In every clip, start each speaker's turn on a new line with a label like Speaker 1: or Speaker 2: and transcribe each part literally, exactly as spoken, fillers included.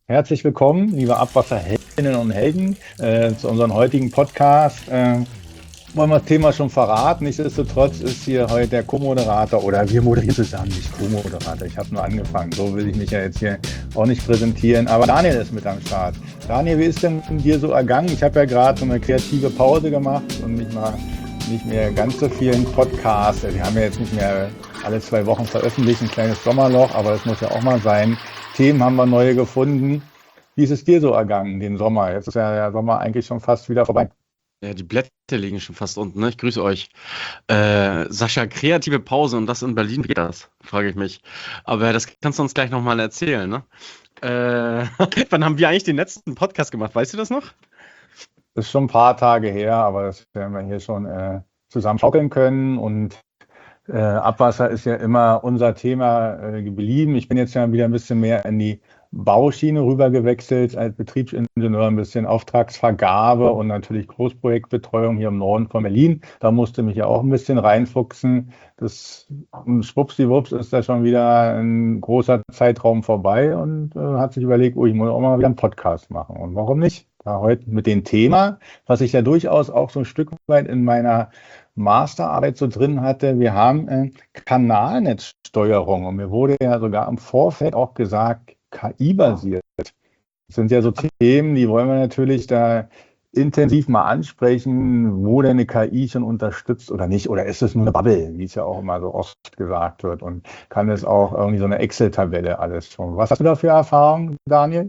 Speaker 1: Herzlich willkommen, liebe Abwasserheldinnen und Helden, äh, zu unserem heutigen Podcast. Äh, wollen wir das Thema schon verraten? Nichtsdestotrotz ist hier heute der Co-Moderator oder wir moderieren zusammen, nicht Co-Moderator. Ich habe nur angefangen, so will ich mich ja jetzt hier auch nicht präsentieren. Aber Daniel ist mit am Start. Daniel, wie ist denn dir so ergangen? Ich habe ja gerade so eine kreative Pause gemacht und nicht mal nicht mehr ganz so vielen Podcasts. Wir haben ja jetzt nicht mehr alle zwei Wochen veröffentlicht, ein kleines Sommerloch, aber das muss ja auch mal sein. Themen haben wir neue gefunden. Wie ist es dir so ergangen, den Sommer? Jetzt ist ja der Sommer eigentlich schon fast wieder vorbei.
Speaker 2: Ja, die Blätter liegen schon fast unten, ne? Ich grüße euch. Äh, Sascha, kreative Pause und das in Berlin, wie geht das? Frage ich mich. Aber das kannst du uns gleich nochmal erzählen, ne? Äh, wann haben wir eigentlich den letzten Podcast gemacht? Weißt du das noch?
Speaker 1: Das ist schon ein paar Tage her, aber das werden wir hier schon äh, zusammen schaukeln können. Und äh, Abwasser ist ja immer unser Thema äh, geblieben. Ich bin jetzt ja wieder ein bisschen mehr in die Bauschiene rüber gewechselt, als Betriebsingenieur ein bisschen Auftragsvergabe und natürlich Großprojektbetreuung hier im Norden von Berlin. Da musste mich ja auch ein bisschen reinfuchsen. Das schwuppsdiwupps ist da schon wieder ein großer Zeitraum vorbei und äh, hat sich überlegt, oh, ich muss auch mal wieder einen Podcast machen. Und warum nicht? Da heute mit dem Thema, was ich ja durchaus auch so ein Stück weit in meiner Masterarbeit so drin hatte. Wir haben äh, Kanalnetzsteuerung und mir wurde ja sogar im Vorfeld auch gesagt, K I-basiert. Das sind ja so Themen, die wollen wir natürlich da intensiv mal ansprechen, wo denn eine K I schon unterstützt oder nicht. Oder ist es nur eine Bubble, wie es ja auch immer so oft gesagt wird? Und kann es auch irgendwie so eine Excel-Tabelle alles schon? Was hast du da für Erfahrungen, Daniel?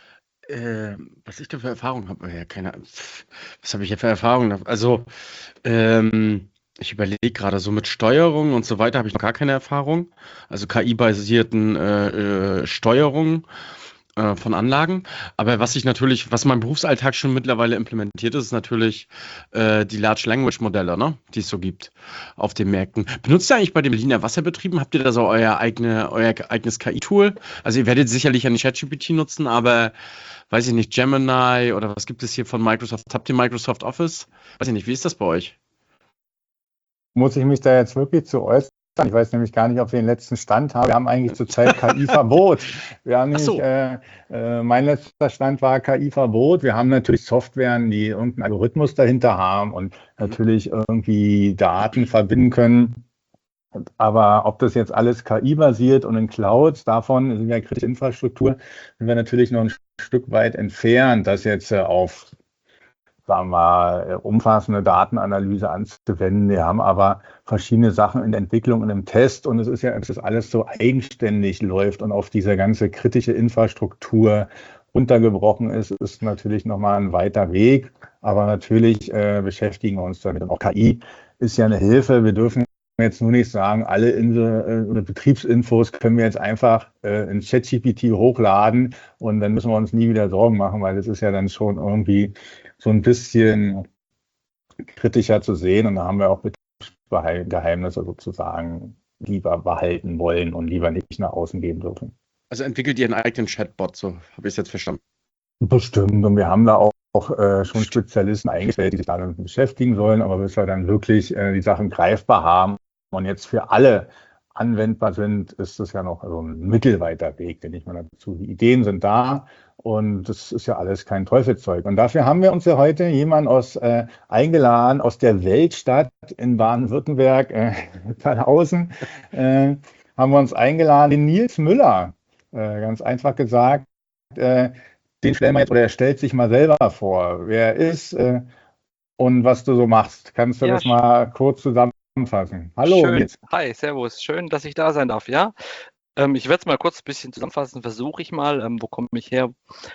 Speaker 2: Äh, was ich da für Erfahrungen habe? Ja, keine Ahnung. Was habe ich hier für Erfahrungen? Also, ähm, ich überlege gerade, so mit Steuerung und so weiter habe ich noch gar keine Erfahrung. Also K I-basierten äh, äh, Steuerung äh, von Anlagen. Aber was ich natürlich, was mein Berufsalltag schon mittlerweile implementiert ist, ist natürlich äh, die Large Language Modelle, ne, die es so gibt auf den Märkten. Benutzt ihr eigentlich bei den Berliner Wasserbetrieben, habt ihr da so euer, eigene, euer eigenes K I-Tool? Also ihr werdet sicherlich ja nicht ChatGPT nutzen, aber weiß ich nicht, Gemini oder was gibt es hier von Microsoft? Habt ihr Microsoft Office? Weiß ich nicht, wie ist das bei euch?
Speaker 1: Muss ich mich da jetzt wirklich zu äußern? Ich weiß nämlich gar nicht, ob wir den letzten Stand haben. Wir haben eigentlich zurzeit K I-Verbot. Wir haben
Speaker 2: Ach
Speaker 1: nämlich,
Speaker 2: so.
Speaker 1: äh, äh, mein letzter Stand war K I-Verbot. Wir haben natürlich Softwaren, die irgendeinen Algorithmus dahinter haben und
Speaker 2: Mhm.
Speaker 1: natürlich irgendwie Daten verbinden können. Aber ob das jetzt alles K I-basiert und in Clouds, davon sind ja kritische Infrastruktur, sind wir natürlich noch ein Stück weit entfernt, das jetzt äh, auf, sagen wir mal, äh, umfassende Datenanalyse anzuwenden. Wir haben aber verschiedene Sachen in der Entwicklung und im Test und es ist ja, dass das alles so eigenständig läuft und auf diese ganze kritische Infrastruktur untergebrochen ist, ist natürlich nochmal ein weiter Weg. Aber natürlich äh, beschäftigen wir uns damit. Und auch K I ist ja eine Hilfe. Wir dürfen jetzt nur nicht sagen, alle Insel, äh, Betriebsinfos können wir jetzt einfach äh, in ChatGPT hochladen und dann müssen wir uns nie wieder Sorgen machen, weil das ist ja dann schon irgendwie so ein bisschen kritischer zu sehen und da haben wir auch Betriebsgeheimnisse sozusagen lieber behalten wollen und lieber nicht nach außen geben dürfen.
Speaker 2: Also entwickelt ihr einen eigenen Chatbot, so habe ich es jetzt verstanden.
Speaker 1: Bestimmt. Und wir haben da auch, auch äh, schon Spezialisten eingestellt, die sich damit beschäftigen sollen, aber bis wir dann wirklich äh, die Sachen greifbar haben und jetzt für alle anwendbar sind, ist das ja noch so ein mittelweiter Weg, den ich mal dazu. Die Ideen sind da und das ist ja alles kein Teufelszeug. Und dafür haben wir uns ja heute jemanden aus äh, eingeladen aus der Weltstadt in Baden-Württemberg, äh, Thalhausen, äh, haben wir uns eingeladen, den Nils Müller, äh, ganz einfach gesagt. Äh, den stellen wir jetzt, oder er stellt sich mal selber vor, wer er ist äh, und was du so machst. Kannst du
Speaker 3: Ja,
Speaker 1: das mal kurz zusammenfassen? Hallo,
Speaker 3: schön.
Speaker 1: Nils.
Speaker 3: Hi, servus. Schön, dass ich da sein darf, ja. Ähm, ich werde es mal kurz ein bisschen zusammenfassen, versuche ich mal. Ähm, wo komme ich her?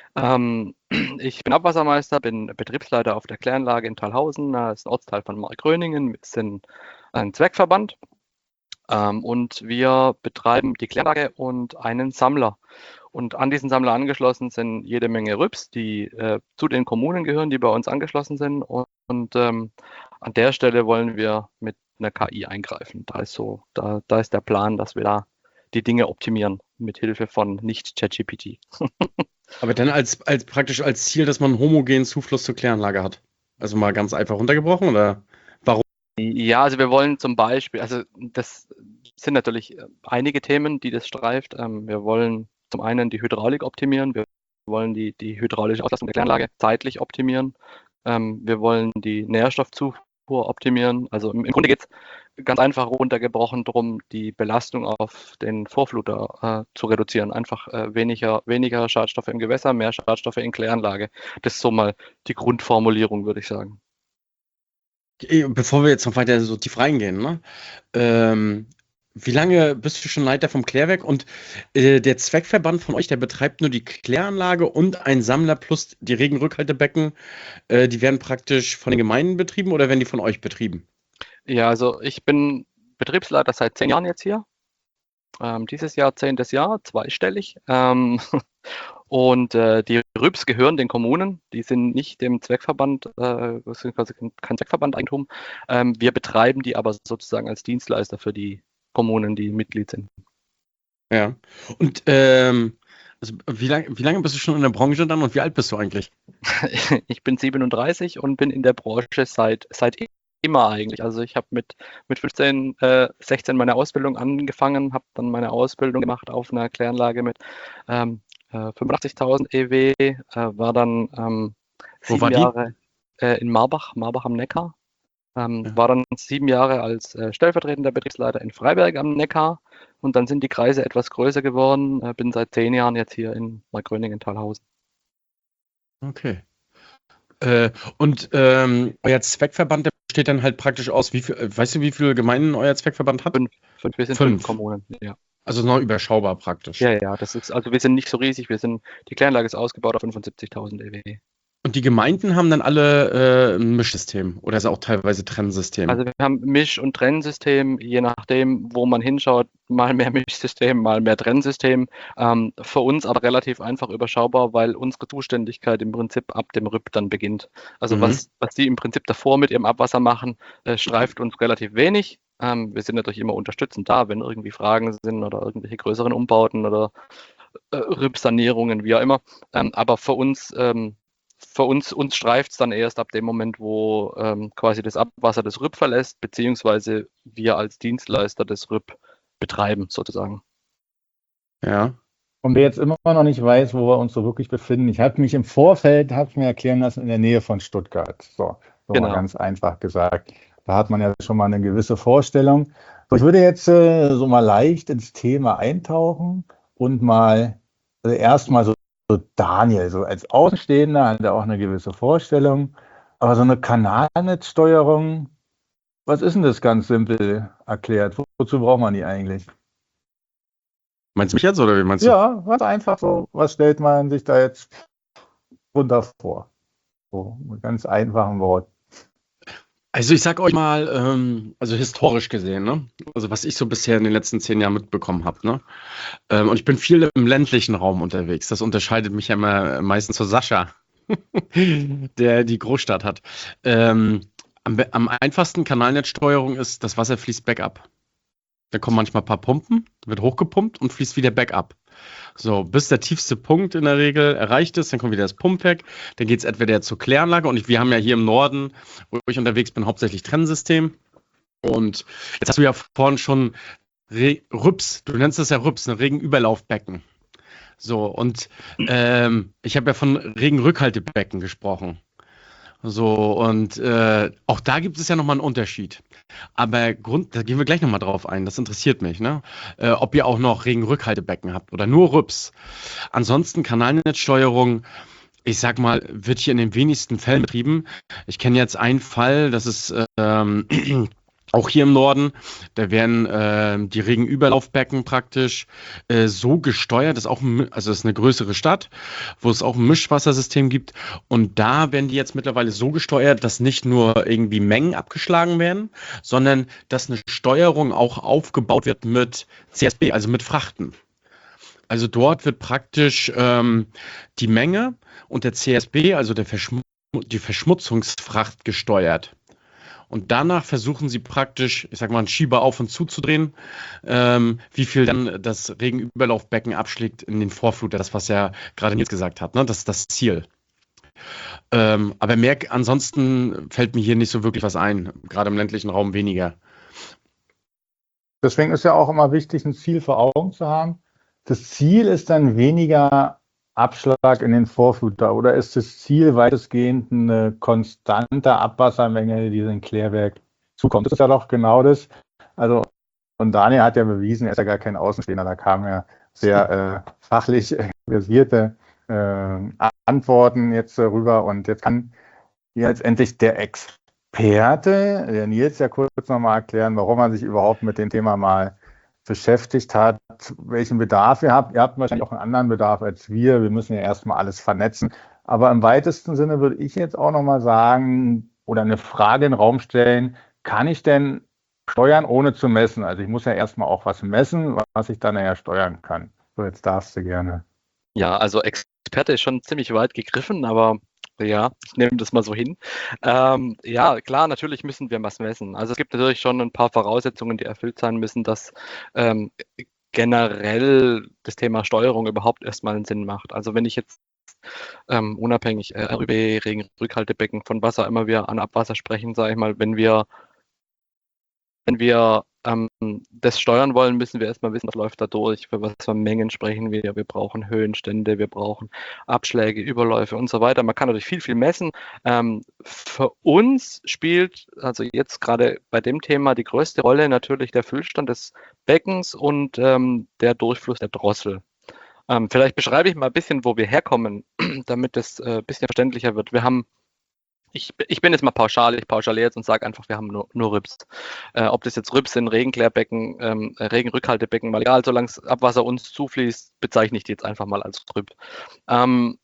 Speaker 3: Ähm, ich bin Abwassermeister, bin Betriebsleiter auf der Kläranlage in Thalhausen. Das ist ein Ortsteil von Markgröningen. Wir sind ein Zweckverband ähm, und wir betreiben die Kläranlage und einen Sammler. Und an diesen Sammler angeschlossen sind jede Menge Rübs, die äh, zu den Kommunen gehören, die bei uns angeschlossen sind. Und, und ähm, an der Stelle wollen wir mit einer K I eingreifen. Da ist so, da, da ist der Plan, dass wir da die Dinge optimieren mit Hilfe von nicht ChatGPT.
Speaker 2: Aber dann als, als praktisch als Ziel, dass man einen homogenen Zufluss zur Kläranlage hat. Also mal ganz einfach runtergebrochen oder warum?
Speaker 3: Ja, also wir wollen zum Beispiel, also das sind natürlich einige Themen, die das streift. Ähm, wir wollen zum einen die Hydraulik optimieren. Wir wollen die, die hydraulische Auslastung der Kläranlage zeitlich optimieren. Ähm, wir wollen die Nährstoffzufuhr optimieren. Also im, im Grunde geht es ganz einfach runtergebrochen darum, die Belastung auf den Vorfluter äh, zu reduzieren. Einfach äh, weniger, weniger Schadstoffe im Gewässer, mehr Schadstoffe in Kläranlage. Das ist so mal die Grundformulierung, würde ich sagen.
Speaker 2: Bevor wir jetzt noch weiter so tief reingehen, ne? Ähm, wie lange bist du schon Leiter vom Klärwerk? Und äh, der Zweckverband von euch, der betreibt nur die Kläranlage und ein Sammler plus die Regenrückhaltebecken, äh, die werden praktisch von den Gemeinden betrieben oder werden die von euch betrieben?
Speaker 3: Ja, also ich bin Betriebsleiter seit zehn Jahren jetzt hier. Ähm, dieses Jahr zehntes Jahr, zweistellig. Ähm, und äh, die R Y Ps gehören den Kommunen, die sind nicht dem Zweckverband, äh, das sind quasi kein Zweckverband-Eigentum. Ähm, wir betreiben die aber sozusagen als Dienstleister für die Kommunen, die Mitglied sind.
Speaker 2: Ja. Und ähm, also wie, lang, wie lange bist du schon in der Branche dann und wie alt bist du eigentlich?
Speaker 3: Ich bin siebenunddreißig und bin in der Branche seit, seit immer eigentlich. Also ich habe mit, mit fünfzehn, äh, sechzehn meine Ausbildung angefangen, habe dann meine Ausbildung gemacht auf einer Kläranlage mit ähm, äh, fünfundachtzigtausend E W, äh, war dann ähm,
Speaker 2: Wo war
Speaker 3: sieben
Speaker 2: die?
Speaker 3: Jahre äh, in Marbach, Marbach am Neckar. Ähm,
Speaker 2: Ja.
Speaker 3: War dann sieben Jahre als äh, stellvertretender Betriebsleiter in Freiberg am Neckar und dann sind die Kreise etwas größer geworden. Äh, bin seit zehn Jahren jetzt hier in Neugröningen-Talhausen.
Speaker 2: Okay. Äh, und ähm, euer Zweckverband, der besteht dann halt praktisch aus, wie viel, äh, weißt du, wie viele Gemeinden euer Zweckverband hat?
Speaker 3: Fünf, fünf, wir sind
Speaker 2: Fünf.
Speaker 3: fünf Kommunen, ja.
Speaker 2: Also noch überschaubar praktisch.
Speaker 3: Ja, ja, das ist, also wir sind nicht so riesig, wir sind, die Kläranlage ist ausgebaut auf fünfundsiebzigtausend E W.
Speaker 2: Und die Gemeinden haben dann alle äh, ein Mischsystem oder ist auch teilweise Trennsystem?
Speaker 3: Also wir haben Misch- und Trennsystem, je nachdem, wo man hinschaut, mal mehr Mischsystem, mal mehr Trennsystem. Ähm, für uns aber relativ einfach überschaubar, weil unsere Zuständigkeit im Prinzip ab dem R Y P dann beginnt. Also
Speaker 2: Mhm.
Speaker 3: was, was die im Prinzip davor mit ihrem Abwasser machen, äh, streift uns relativ wenig. Ähm, wir sind natürlich immer unterstützend da, wenn irgendwie Fragen sind oder irgendwelche größeren Umbauten oder äh, R Y P-Sanierungen, wie auch immer. Ähm, aber für uns ähm, Für uns, uns streift es dann erst ab dem Moment, wo ähm, quasi das Abwasser das R Y P verlässt, beziehungsweise wir als Dienstleister das R Y P betreiben, sozusagen.
Speaker 2: Ja.
Speaker 1: Und wer jetzt immer noch nicht weiß, wo wir uns so wirklich befinden, ich habe mich im Vorfeld, habe ich mir erklären lassen, in der Nähe von Stuttgart. So, so
Speaker 3: Genau.
Speaker 1: mal ganz einfach gesagt. Da hat man ja schon mal eine gewisse Vorstellung. So, ich würde jetzt äh, so mal leicht ins Thema eintauchen und mal also erstmal so So Daniel, so als Außenstehender hat er auch eine gewisse Vorstellung. Aber so eine Kanalnetzsteuerung, was ist denn das ganz simpel erklärt? Wo, wozu braucht man die eigentlich?
Speaker 2: Meinst du mich jetzt oder wie meinst du?
Speaker 1: Ja, ganz einfach so. Was stellt man sich da jetzt runter vor? So mit ganz einfachen Worten.
Speaker 2: Also ich sag euch mal, ähm, also historisch gesehen, ne? Also was ich so bisher in den letzten zehn Jahren mitbekommen habe, ne? Ähm, und ich bin viel im ländlichen Raum unterwegs. Das unterscheidet mich ja immer meistens zu Sascha, der die Großstadt hat. Ähm, am, be- am einfachsten Kanalnetzsteuerung ist, das Wasser fließt bergab. Da kommen manchmal ein paar Pumpen, wird hochgepumpt und fließt wieder bergab. So, bis der tiefste Punkt in der Regel erreicht ist, dann kommt wieder das Pumpwerk, dann geht es entweder zur Kläranlage und ich, wir haben ja hier im Norden, wo ich unterwegs bin, hauptsächlich Trennsystem. Und jetzt hast du ja vorhin schon Re R Y Ps, du nennst das ja R Y Ps, ne, Regenüberlaufbecken. So, und ähm, ich habe ja von Regenrückhaltebecken gesprochen. So, und äh, auch da gibt es ja nochmal einen Unterschied. Aber Grund, da gehen wir gleich nochmal drauf ein, das interessiert mich, ne? Äh, ob ihr auch noch Regenrückhaltebecken habt oder nur R Y Ps. Ansonsten Kanalnetzsteuerung, ich sag mal, wird hier in den wenigsten Fällen betrieben. Ich kenne jetzt einen Fall, das ist ähm, auch hier im Norden, da werden äh, die Regenüberlaufbecken praktisch äh, so gesteuert, das ist auch ein, Mi- also das ist eine größere Stadt, wo es auch ein Mischwassersystem gibt und da werden die jetzt mittlerweile so gesteuert, dass nicht nur irgendwie Mengen abgeschlagen werden, sondern dass eine Steuerung auch aufgebaut wird mit C S B, also mit Frachten. Also dort wird praktisch ähm, die Menge und der C S B, also der Verschmu die Verschmutzungsfracht gesteuert. Und danach versuchen sie praktisch, ich sag mal, einen Schieber auf und zuzudrehen, ähm, wie viel dann das Regenüberlaufbecken abschlägt in den Vorfluter, das, was ja gerade Nils gesagt hat, ne? Das ist das Ziel. Ähm, aber mehr, ansonsten fällt mir hier nicht so wirklich was ein, gerade im ländlichen Raum weniger.
Speaker 1: Deswegen ist ja auch immer wichtig, ein Ziel vor Augen zu haben. Das Ziel ist dann weniger Abschlag in den Vorfluter oder ist das Ziel weitestgehend eine konstante Abwassermenge, die in Klärwerk zukommt? Das ist ja doch genau das. Also, und Daniel hat ja bewiesen, er ist ja gar kein Außenstehender, da kamen ja sehr äh, fachlich versierte äh, Antworten jetzt rüber und jetzt kann jetzt endlich der Experte, der Nils, ja kurz nochmal erklären, warum er sich überhaupt mit dem Thema mal beschäftigt hat, welchen Bedarf ihr habt. Ihr habt wahrscheinlich auch einen anderen Bedarf als wir. Wir müssen ja erstmal alles vernetzen. Aber im weitesten Sinne würde ich jetzt auch nochmal sagen oder eine Frage in den Raum stellen, kann ich denn steuern, ohne zu messen? Also ich muss ja erstmal auch was messen, was ich dann ja steuern kann. So, jetzt darfst du gerne.
Speaker 3: Ja, also Experte ist schon ziemlich weit gegriffen, aber ja, ich nehme das mal so hin. Ähm, ja, klar, natürlich müssen wir was messen. Also es gibt natürlich schon ein paar Voraussetzungen, die erfüllt sein müssen, dass ähm, generell das Thema Steuerung überhaupt erstmal einen Sinn macht. Also wenn ich jetzt ähm, unabhängig äh, R Ü B, Regenrückhaltebecken von Wasser immer wieder an Abwasser sprechen, sage ich mal, wenn wir wenn wir ähm, das steuern wollen, müssen wir erstmal wissen, was läuft da durch, für was für Mengen sprechen wir. Wir brauchen Höhenstände, wir brauchen Abschläge, Überläufe und so weiter. Man kann natürlich viel, viel messen. Ähm, für uns spielt also jetzt gerade bei dem Thema die größte Rolle natürlich der Füllstand des Beckens und ähm, der Durchfluss der Drossel. Ähm, vielleicht beschreibe ich mal ein bisschen, wo wir herkommen, damit es ein äh, bisschen verständlicher wird. Wir haben Ich, ich bin jetzt mal pauschal, ich pauschaliere jetzt und sage einfach, wir haben nur, nur Rübs. Äh, ob das jetzt Rübs sind, Regenklärbecken, ähm, Regenrückhaltebecken, mal egal, solange das Abwasser uns zufließt, bezeichne ich die jetzt einfach mal als Rüb. Ähm,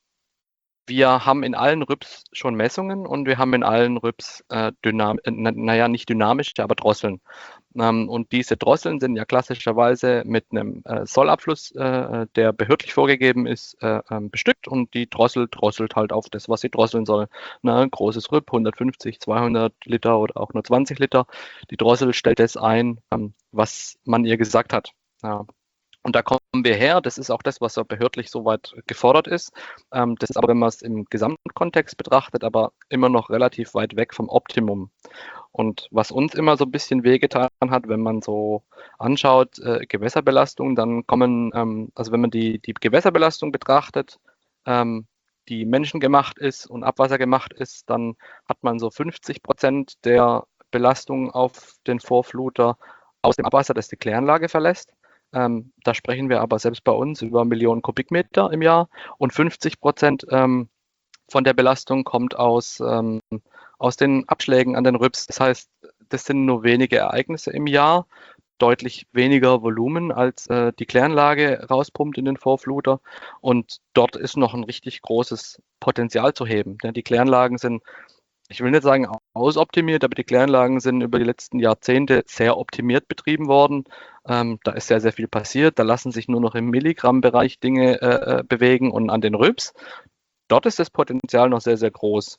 Speaker 3: wir haben in allen Rübs schon Messungen und wir haben in allen Rübs äh, dynam äh, naja, nicht dynamische, aber Drosseln. Ähm, und diese Drosseln sind ja klassischerweise mit einem äh, Sollabfluss, äh, der behördlich vorgegeben ist, äh, ähm, bestückt und die Drossel drosselt halt auf das, was sie drosseln soll. Na, ein großes Rüb, hundertfünfzig, zweihundert Liter oder auch nur zwanzig Liter. Die Drossel stellt das ein, ähm, was man ihr gesagt hat. Ja. Und da kommen wir her, das ist auch das, was so behördlich soweit gefordert ist. Ähm, das ist aber, wenn man es im Gesamtkontext betrachtet, aber immer noch relativ weit weg vom Optimum. Und was uns immer so ein bisschen wehgetan hat, wenn man so anschaut, äh, Gewässerbelastung, dann kommen, ähm, also wenn man die, die Gewässerbelastung betrachtet, ähm, die menschengemacht ist und Abwasser gemacht ist, dann hat man so fünfzig Prozent der Belastung auf den Vorfluter aus dem Abwasser, das die Kläranlage verlässt. Ähm, da sprechen wir aber selbst bei uns über Millionen Kubikmeter im Jahr und fünfzig Prozent ähm, von der Belastung kommt aus, ähm, aus den Abschlägen an den Rübs. Das heißt, das sind nur wenige Ereignisse im Jahr, deutlich weniger Volumen, als äh, die Kläranlage rauspumpt in den Vorfluter. Und dort ist noch ein richtig großes Potenzial zu heben. Denn die Kläranlagen sind, ich will nicht sagen ausoptimiert, aber die Kläranlagen sind über die letzten Jahrzehnte sehr optimiert betrieben worden. Ähm, da ist sehr, sehr viel passiert. Da lassen sich nur noch im Milligrammbereich Dinge äh, bewegen und an den Rübs. Dort ist das Potenzial noch sehr, sehr groß.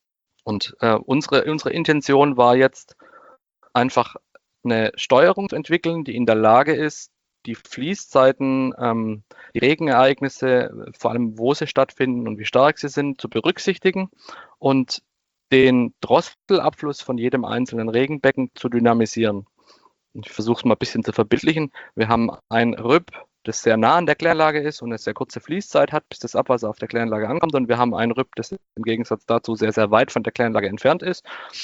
Speaker 3: Und äh, unsere, unsere Intention war jetzt einfach eine Steuerung zu entwickeln, die in der Lage ist, die Fließzeiten, ähm, die Regenereignisse, vor allem wo sie stattfinden und wie stark sie sind, zu berücksichtigen und den Drosselabfluss von jedem einzelnen Regenbecken zu dynamisieren. Ich versuche es mal ein bisschen zu verbildlichen. Wir haben ein Rüb, das sehr nah an der Kläranlage ist und eine sehr kurze Fließzeit hat, bis das Abwasser auf der Kläranlage ankommt. Und wir haben ein Rüb, das im Gegensatz dazu sehr, sehr weit von der Kläranlage entfernt ist.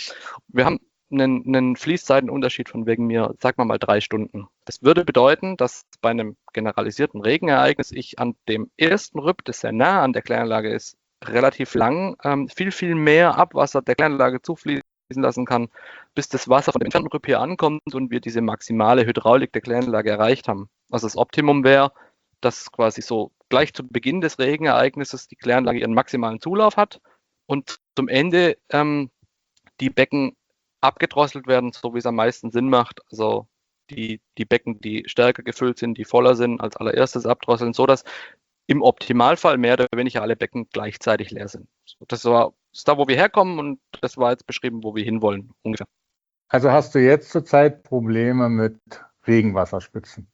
Speaker 3: Wir haben einen, einen Fließzeitenunterschied von wegen mir, sag mal mal drei Stunden. Das würde bedeuten, dass bei einem generalisierten Regenereignis ich an dem ersten Rüb, das sehr nah an der Kläranlage ist, relativ lang ähm, viel, viel mehr Abwasser der Kläranlage zufließen lassen kann, bis das Wasser von dem entfernten Rüb hier ankommt und wir diese maximale Hydraulik der Kläranlage erreicht haben. Also das Optimum wäre, dass quasi so gleich zu Beginn des Regenereignisses die Kläranlage ihren maximalen Zulauf hat und zum Ende ähm, die Becken abgedrosselt werden, so wie es am meisten Sinn macht. Also die, die Becken, die stärker gefüllt sind, die voller sind, als allererstes abdrosseln, sodass im Optimalfall mehr oder weniger alle Becken gleichzeitig leer sind. Das war das ist da, wo wir herkommen und das war jetzt beschrieben, wo wir hinwollen, ungefähr.
Speaker 1: Also hast du jetzt zurzeit Probleme mit Regenwasserspitzen?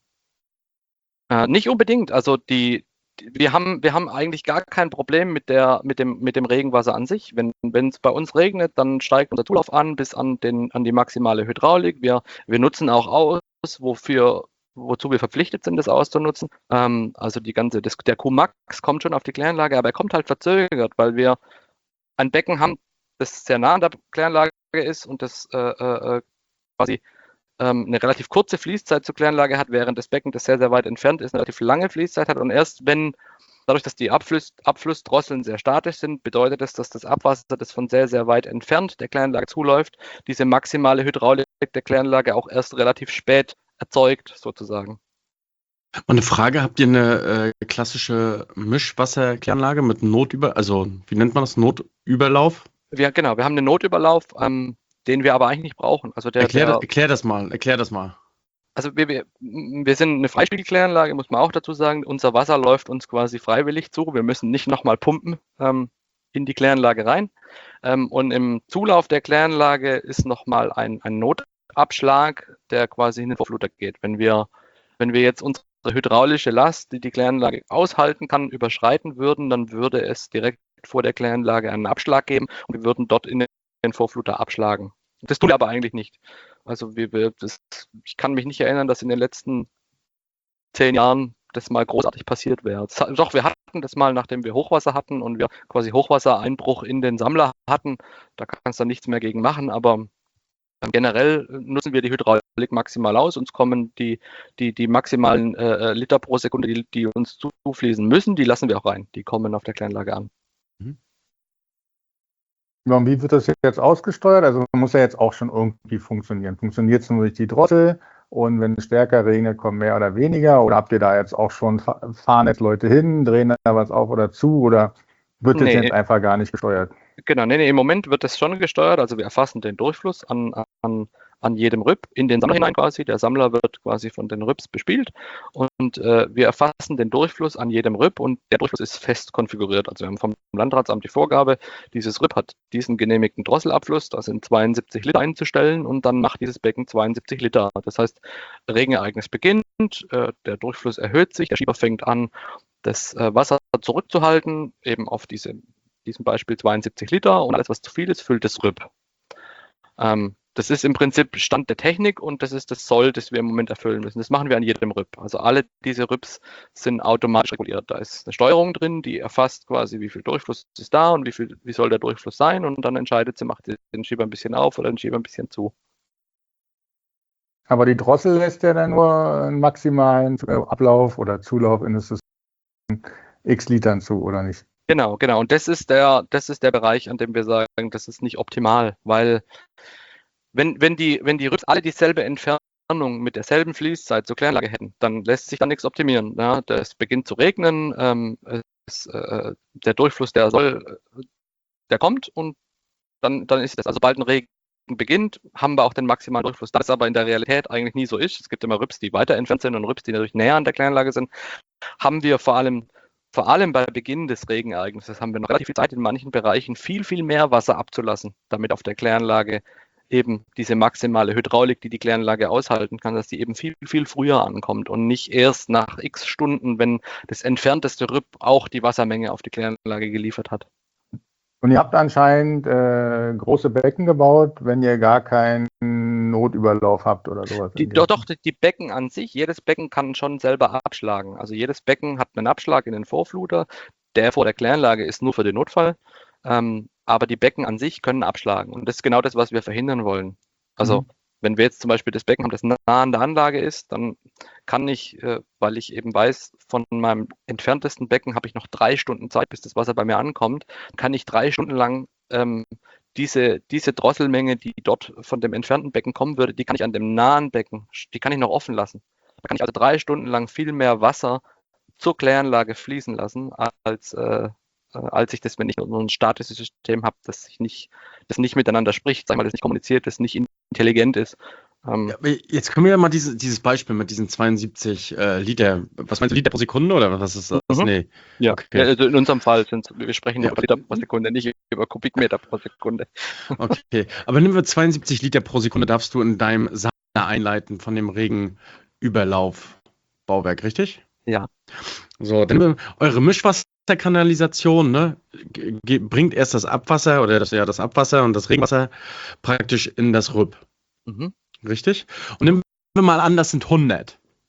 Speaker 3: Äh, nicht unbedingt. Also die, die, wir haben, wir haben eigentlich gar kein Problem mit der, mit dem, mit dem Regenwasser an sich. Wenn es bei uns regnet, dann steigt unser Zulauf an bis an den, an die maximale Hydraulik. Wir, wir nutzen auch aus, wofür wozu wir verpflichtet sind, das auszunutzen. Ähm, also die ganze, das, der Q-Max kommt schon auf die Kläranlage, aber er kommt halt verzögert, weil wir ein Becken haben, das sehr nah an der Kläranlage ist und das äh, äh, quasi ähm, eine relativ kurze Fließzeit zur Kläranlage hat, während das Becken, das sehr, sehr weit entfernt ist, eine relativ lange Fließzeit hat. Und erst wenn, dadurch, dass die Abfluss, Abflussdrosseln sehr statisch sind, bedeutet das, dass das Abwasser, das von sehr, sehr weit entfernt der Kläranlage zuläuft, diese maximale Hydraulik der Kläranlage auch erst relativ spät erzeugt, sozusagen.
Speaker 2: Und eine Frage, habt ihr eine äh, klassische Mischwasserkläranlage mit Notüber, also wie nennt man das, Notüberlauf?
Speaker 3: Wir, genau, wir haben einen Notüberlauf, ähm, den wir aber eigentlich nicht brauchen. Also der,
Speaker 2: erklär,
Speaker 3: der,
Speaker 2: das, erklär das mal, erklär das mal.
Speaker 3: Also wir, wir, wir sind eine Freispiegelkläranlage, muss man auch dazu sagen. Unser Wasser läuft uns quasi freiwillig zu. Wir müssen nicht nochmal pumpen ähm, in die Kläranlage rein. Ähm, und im Zulauf der Kläranlage ist nochmal ein, ein Notabschlag, der quasi in den Vorfluter geht. Wenn wir, wenn wir jetzt unsere hydraulische Last, die die Kläranlage aushalten kann, überschreiten würden, dann würde es direkt vor der Kläranlage einen Abschlag geben und wir würden dort in den Vorfluter abschlagen. Das tun wir aber eigentlich nicht. Also wir, wir, das, ich kann mich nicht erinnern, dass in den letzten zehn Jahren das mal großartig passiert wäre. Das, doch, wir hatten das mal, nachdem wir Hochwasser hatten und wir quasi Hochwassereinbruch in den Sammler hatten. Da kannst du nichts mehr gegen machen, aber generell nutzen wir die Hydraulik maximal aus. Uns kommen die, die, die maximalen äh, Liter pro Sekunde, die, die uns zufließen müssen, die lassen wir auch rein. Die kommen auf der Kläranlage an.
Speaker 1: Mhm. Und wie wird das jetzt ausgesteuert? Also muss ja jetzt auch schon irgendwie funktionieren. Funktioniert es nur durch die Drossel und wenn es stärker regnet, kommen mehr oder weniger? Oder habt ihr da jetzt auch schon, fahren jetzt Leute hin, drehen da was auf oder zu? Oder wird das nee. jetzt einfach gar nicht gesteuert?
Speaker 3: Genau, nee, nee, im Moment wird das schon gesteuert. Also wir erfassen den Durchfluss an, an, an jedem Rüb in den Sammler hinein quasi. Der Sammler wird quasi von den Rübs bespielt und äh, wir erfassen den Durchfluss an jedem Rüb und der Durchfluss ist fest konfiguriert. Also wir haben vom Landratsamt die Vorgabe, dieses Rüb hat diesen genehmigten Drosselabfluss, da sind zweiundsiebzig Liter einzustellen und dann macht dieses Becken zweiundsiebzig Liter. Das heißt, Regenereignis beginnt, äh, der Durchfluss erhöht sich, der Schieber fängt an, das äh, Wasser zurückzuhalten, eben auf diese diesem Beispiel zweiundsiebzig Liter und alles, was zu viel ist, füllt das Rüb. Ähm, das ist im Prinzip Stand der Technik und das ist das Soll, das wir im Moment erfüllen müssen. Das machen wir an jedem Rüb. Also alle diese Rübs sind automatisch reguliert. Da ist eine Steuerung drin, die erfasst quasi, wie viel Durchfluss ist da und wie viel, wie soll der Durchfluss sein und dann entscheidet sie, macht den Schieber ein bisschen auf oder den Schieber ein bisschen zu.
Speaker 1: Aber die Drossel lässt ja dann nur einen maximalen Ablauf oder Zulauf in das System x Litern zu, oder nicht?
Speaker 3: Genau, genau. Und das ist der, das ist der Bereich, an dem wir sagen, das ist nicht optimal, weil wenn, wenn die, wenn die Rübs alle dieselbe Entfernung mit derselben Fließzeit zur Kläranlage hätten, dann lässt sich da nichts optimieren. Ja, es beginnt zu regnen, ähm, es, äh, der Durchfluss, der soll, der kommt und dann, dann ist das. Also sobald ein Regen beginnt, haben wir auch den maximalen Durchfluss. Das aber in der Realität eigentlich nie so ist. Es gibt immer Rübs, die weiter entfernt sind und Rübs, die natürlich näher an der Kläranlage sind. Haben wir vor allem Vor allem bei Beginn des Regenereignisses haben wir noch relativ viel Zeit, in manchen Bereichen viel, viel mehr Wasser abzulassen, damit auf der Kläranlage eben diese maximale Hydraulik, die die Kläranlage aushalten kann, dass die eben viel, viel früher ankommt und nicht erst nach x Stunden, wenn das entfernteste Rüb auch die Wassermenge auf die Kläranlage geliefert hat.
Speaker 1: Und ihr habt anscheinend äh, große Becken gebaut, wenn ihr gar keinen Notüberlauf habt oder sowas.
Speaker 3: Die, doch, doch, die Becken an sich, jedes Becken kann schon selber abschlagen. Also jedes Becken hat einen Abschlag in den Vorfluter. Der vor der Kläranlage ist nur für den Notfall. Ähm, aber die Becken an sich können abschlagen. Und das ist genau das, was wir verhindern wollen. Also mhm. wenn wir jetzt zum Beispiel das Becken haben, das nah an der Anlage ist, dann kann ich, äh, weil ich eben weiß, von meinem entferntesten Becken habe ich noch drei Stunden Zeit, bis das Wasser bei mir ankommt, kann ich drei Stunden lang ähm, diese, diese Drosselmenge, die dort von dem entfernten Becken kommen würde, die kann ich an dem nahen Becken, die kann ich noch offen lassen. Da kann ich also drei Stunden lang viel mehr Wasser zur Kläranlage fließen lassen, als, äh, als ich das, wenn ich nur ein statisches System habe, das sich nicht, das nicht miteinander spricht, sag mal, das nicht kommuniziert, das nicht intelligent ist.
Speaker 2: Ähm, ja, jetzt können wir ja mal diese, dieses Beispiel mit diesen zweiundsiebzig äh, Liter, was meinst du, Liter pro Sekunde oder was ist das?
Speaker 3: Mhm.
Speaker 2: Nee.
Speaker 3: Ja, okay. Ja, also in unserem Fall sind wir sprechen ja über Liter pro Sekunde, nicht über Kubikmeter pro Sekunde.
Speaker 2: Okay, aber nehmen wir zweiundsiebzig Liter pro Sekunde, darfst du in deinem Sammler einleiten von dem Regenüberlaufbauwerk, richtig?
Speaker 3: Ja.
Speaker 2: So, dann eure Mischwasserkanalisation, ne, ge- bringt erst das Abwasser oder das, ja, das Abwasser und das Regenwasser praktisch in das Rüb.
Speaker 3: Mhm.
Speaker 2: Richtig? Und nehmen wir mal an, das sind hundert.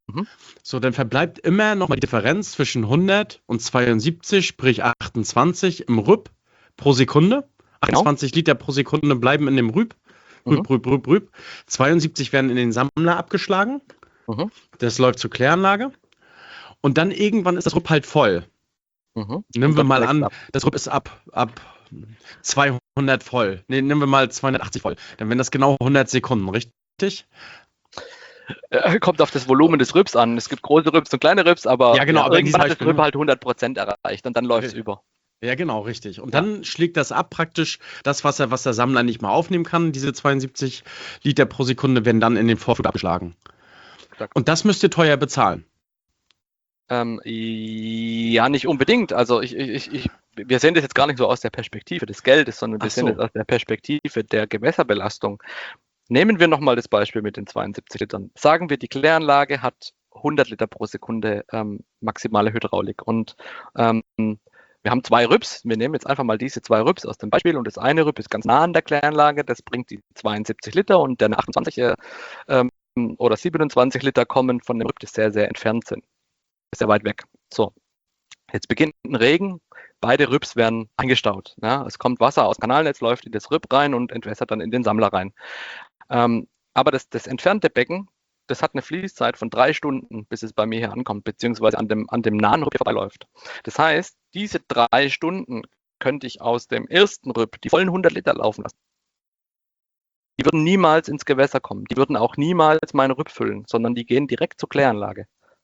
Speaker 3: Mhm.
Speaker 2: So, dann verbleibt immer noch mal die Differenz zwischen hundert und zweiundsiebzig, sprich achtundzwanzig im Rüb pro Sekunde.
Speaker 3: Genau.
Speaker 2: achtundzwanzig Liter pro Sekunde bleiben in dem Rüb. Rüb,
Speaker 3: Mhm.
Speaker 2: Rüb, Rüb, Rüb. zweiundsiebzig werden in den Sammler abgeschlagen.
Speaker 3: Mhm.
Speaker 2: Das läuft zur Kläranlage. Und dann irgendwann ist das Rüb halt voll.
Speaker 3: Mhm.
Speaker 2: Nehmen
Speaker 3: Und
Speaker 2: wir
Speaker 3: dort
Speaker 2: mal
Speaker 3: wächst
Speaker 2: an,
Speaker 3: ab.
Speaker 2: das Rüb ist ab, ab zweihundert voll. Nee, nehmen wir mal zweihundertachtzig voll. Dann wären das genau hundert Sekunden, richtig?
Speaker 3: Äh, kommt auf das Volumen des Rübs an. Es gibt große Rübs und kleine Rübs, aber,
Speaker 2: Ja, genau, aber in diesem
Speaker 3: irgendwann hat das
Speaker 2: Beispiel,
Speaker 3: Rüb
Speaker 2: ne?
Speaker 3: halt hundert Prozent erreicht und dann läuft es
Speaker 2: Ja.
Speaker 3: über.
Speaker 2: Ja, genau, richtig. Und
Speaker 3: Ja.
Speaker 2: dann schlägt das ab praktisch, das Wasser, was der Sammler nicht mehr aufnehmen kann, diese zweiundsiebzig Liter pro Sekunde, werden dann in den Vorflug abgeschlagen.
Speaker 3: Exakt.
Speaker 2: Und das müsst ihr teuer bezahlen.
Speaker 3: Ähm, ja, nicht unbedingt. Also ich, ich, ich, wir sehen das jetzt gar nicht so aus der Perspektive des Geldes, sondern wir
Speaker 2: Ach
Speaker 3: sehen
Speaker 2: so.
Speaker 3: das aus der Perspektive der Gewässerbelastung. Nehmen wir nochmal das Beispiel mit den zweiundsiebzig Litern. Sagen wir, die Kläranlage hat hundert Liter pro Sekunde ähm, maximale Hydraulik und ähm, wir haben zwei Rübs. Wir nehmen jetzt einfach mal diese zwei Rübs aus dem Beispiel und das eine Rüb ist ganz nah an der Kläranlage, das bringt die zweiundsiebzig Liter und der achtundzwanzig äh, ähm, oder siebenundzwanzig Liter kommen von dem Rüb, die sehr, sehr entfernt sind. Sehr weit weg. So, jetzt beginnt ein Regen, beide Rübs werden eingestaut. Ja? Es kommt Wasser aus dem Kanalnetz, läuft in das Rüb rein und entwässert dann in den Sammler rein. Ähm, aber das, das entfernte Becken, das hat eine Fließzeit von drei Stunden, bis es bei mir hier ankommt, beziehungsweise an dem, an dem nahen Rüb vorbeiläuft. Das heißt, diese drei Stunden könnte ich aus dem ersten Rüb die vollen hundert Liter laufen lassen. Die würden niemals ins Gewässer kommen. Die würden auch niemals meine Rüb füllen, sondern die gehen direkt zur Kläranlage.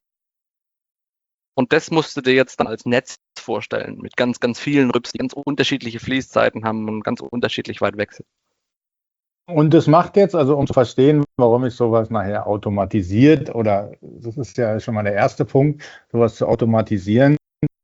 Speaker 3: Und das musst du dir jetzt dann als Netz vorstellen, mit ganz, ganz vielen Rübs, die ganz unterschiedliche Fließzeiten haben und ganz unterschiedlich weit weg sind.
Speaker 1: Und das macht jetzt, also um zu verstehen, warum ich sowas nachher automatisiert, oder das ist ja schon mal der erste Punkt, sowas zu automatisieren.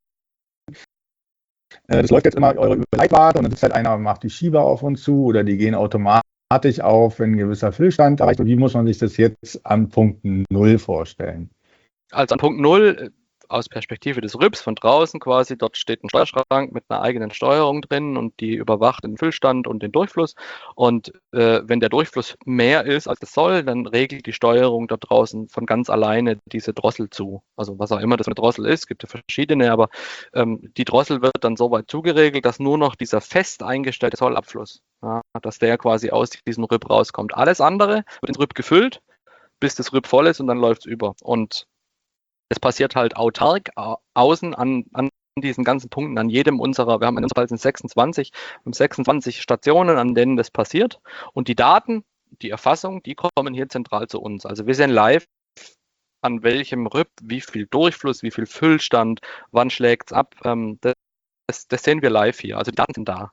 Speaker 1: Äh, Das läuft jetzt immer eure Leitwarte und dann ist halt einer, macht die Schieber auf und zu oder die gehen automatisch auf, wenn ein gewisser Füllstand erreicht wird. Wie muss man sich das jetzt an Punkt Null vorstellen?
Speaker 3: Also an Punkt Null, aus Perspektive des Rübs von draußen quasi, dort steht ein Steuerschrank mit einer eigenen Steuerung drin und die überwacht den Füllstand und den Durchfluss. Und äh, wenn der Durchfluss mehr ist, als es soll, dann regelt die Steuerung dort draußen von ganz alleine diese Drossel zu. Also was auch immer das eine Drossel ist, gibt ja verschiedene, aber ähm, die Drossel wird dann so weit zugeregelt, dass nur noch dieser fest eingestellte Sollabfluss, ja, dass der quasi aus diesem Rüb rauskommt. Alles andere wird ins Rüb gefüllt, bis das Rüb voll ist und dann läuft es über. Und es passiert halt autark außen an, an diesen ganzen Punkten, an jedem unserer, wir haben in unserem Fall sind sechsundzwanzig, sechsundzwanzig Stationen, an denen das passiert. Und die Daten, die Erfassung, die kommen hier zentral zu uns. Also wir sehen live, an welchem Rüb, wie viel Durchfluss, wie viel Füllstand, wann schlägt es ab. Das, das sehen wir live hier. Also die Daten sind da.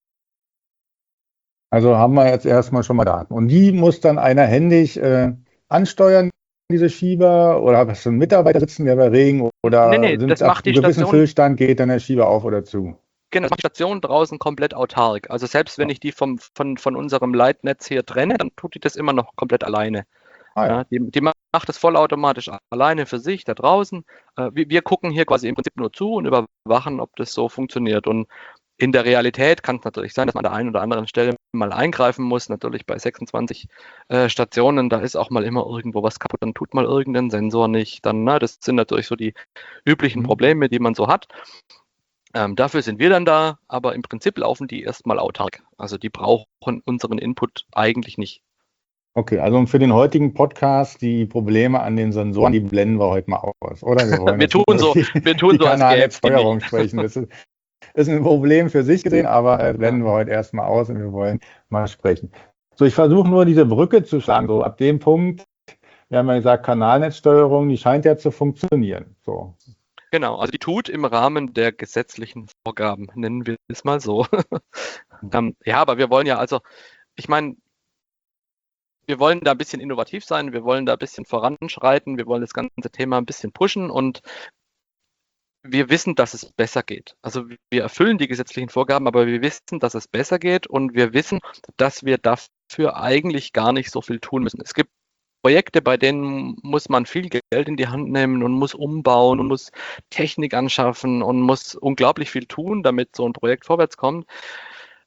Speaker 1: Also haben wir jetzt erstmal schon mal Daten. Und die muss dann einer händig äh, ansteuern, diese Schieber, oder hast du einen Mitarbeiter sitzen, der bei Regen, oder
Speaker 3: Nee, nee,
Speaker 1: sind
Speaker 3: das
Speaker 1: ab
Speaker 3: macht die
Speaker 1: einem gewissen
Speaker 3: Station-
Speaker 1: Füllstand geht dann der Schieber auf oder zu?
Speaker 3: Genau, das macht die Station draußen komplett autark. Also selbst wenn ich die vom, von, von unserem Leitnetz hier trenne, dann tut die das immer noch komplett alleine.
Speaker 1: Ah, ja.
Speaker 3: Ja, die, die macht das vollautomatisch alleine für sich da draußen. Äh, wir, wir gucken hier quasi im Prinzip nur zu und überwachen, ob das so funktioniert. Und in der Realität kann es natürlich sein, dass man an der einen oder anderen Stelle mal eingreifen muss. Natürlich bei sechsundzwanzig äh, Stationen, da ist auch mal immer irgendwo was kaputt, dann tut mal irgendein Sensor nicht. Dann, na, das sind natürlich so die üblichen
Speaker 1: Mhm.
Speaker 3: Probleme, die man so hat. Ähm, dafür sind wir dann da, aber im Prinzip laufen die erstmal autark. Also die brauchen unseren Input eigentlich nicht.
Speaker 1: Okay, also für den heutigen Podcast, die Probleme an den Sensoren, die blenden wir heute mal aus, oder? Wir, wollen
Speaker 3: Wir
Speaker 1: jetzt
Speaker 3: tun
Speaker 1: über
Speaker 3: so-
Speaker 1: die,
Speaker 3: wir tun
Speaker 1: die
Speaker 3: so, als gäb's die
Speaker 1: Kanalnetzsteuerung
Speaker 3: nicht.
Speaker 1: sprechen. Das ist, ist ein Problem für sich gesehen, aber äh, blenden wir heute erstmal aus und wir wollen mal sprechen. So, ich versuche nur diese Brücke zu schlagen. So, ab dem Punkt, wir haben ja gesagt, Kanalnetzsteuerung, die scheint ja zu funktionieren. So.
Speaker 3: Genau, also die tut im Rahmen der gesetzlichen Vorgaben, nennen wir es mal so. ähm, ja, aber wir wollen ja also, ich meine, wir wollen da ein bisschen innovativ sein, wir wollen da ein bisschen voranschreiten, wir wollen das ganze Thema ein bisschen pushen und wir wissen, dass es besser geht. Also wir erfüllen die gesetzlichen Vorgaben, aber wir wissen, dass es besser geht und wir wissen, dass wir dafür eigentlich gar nicht so viel tun müssen. Es gibt Projekte, bei denen muss man viel Geld in die Hand nehmen und muss umbauen und muss Technik anschaffen und muss unglaublich viel tun, damit so ein Projekt vorwärts kommt.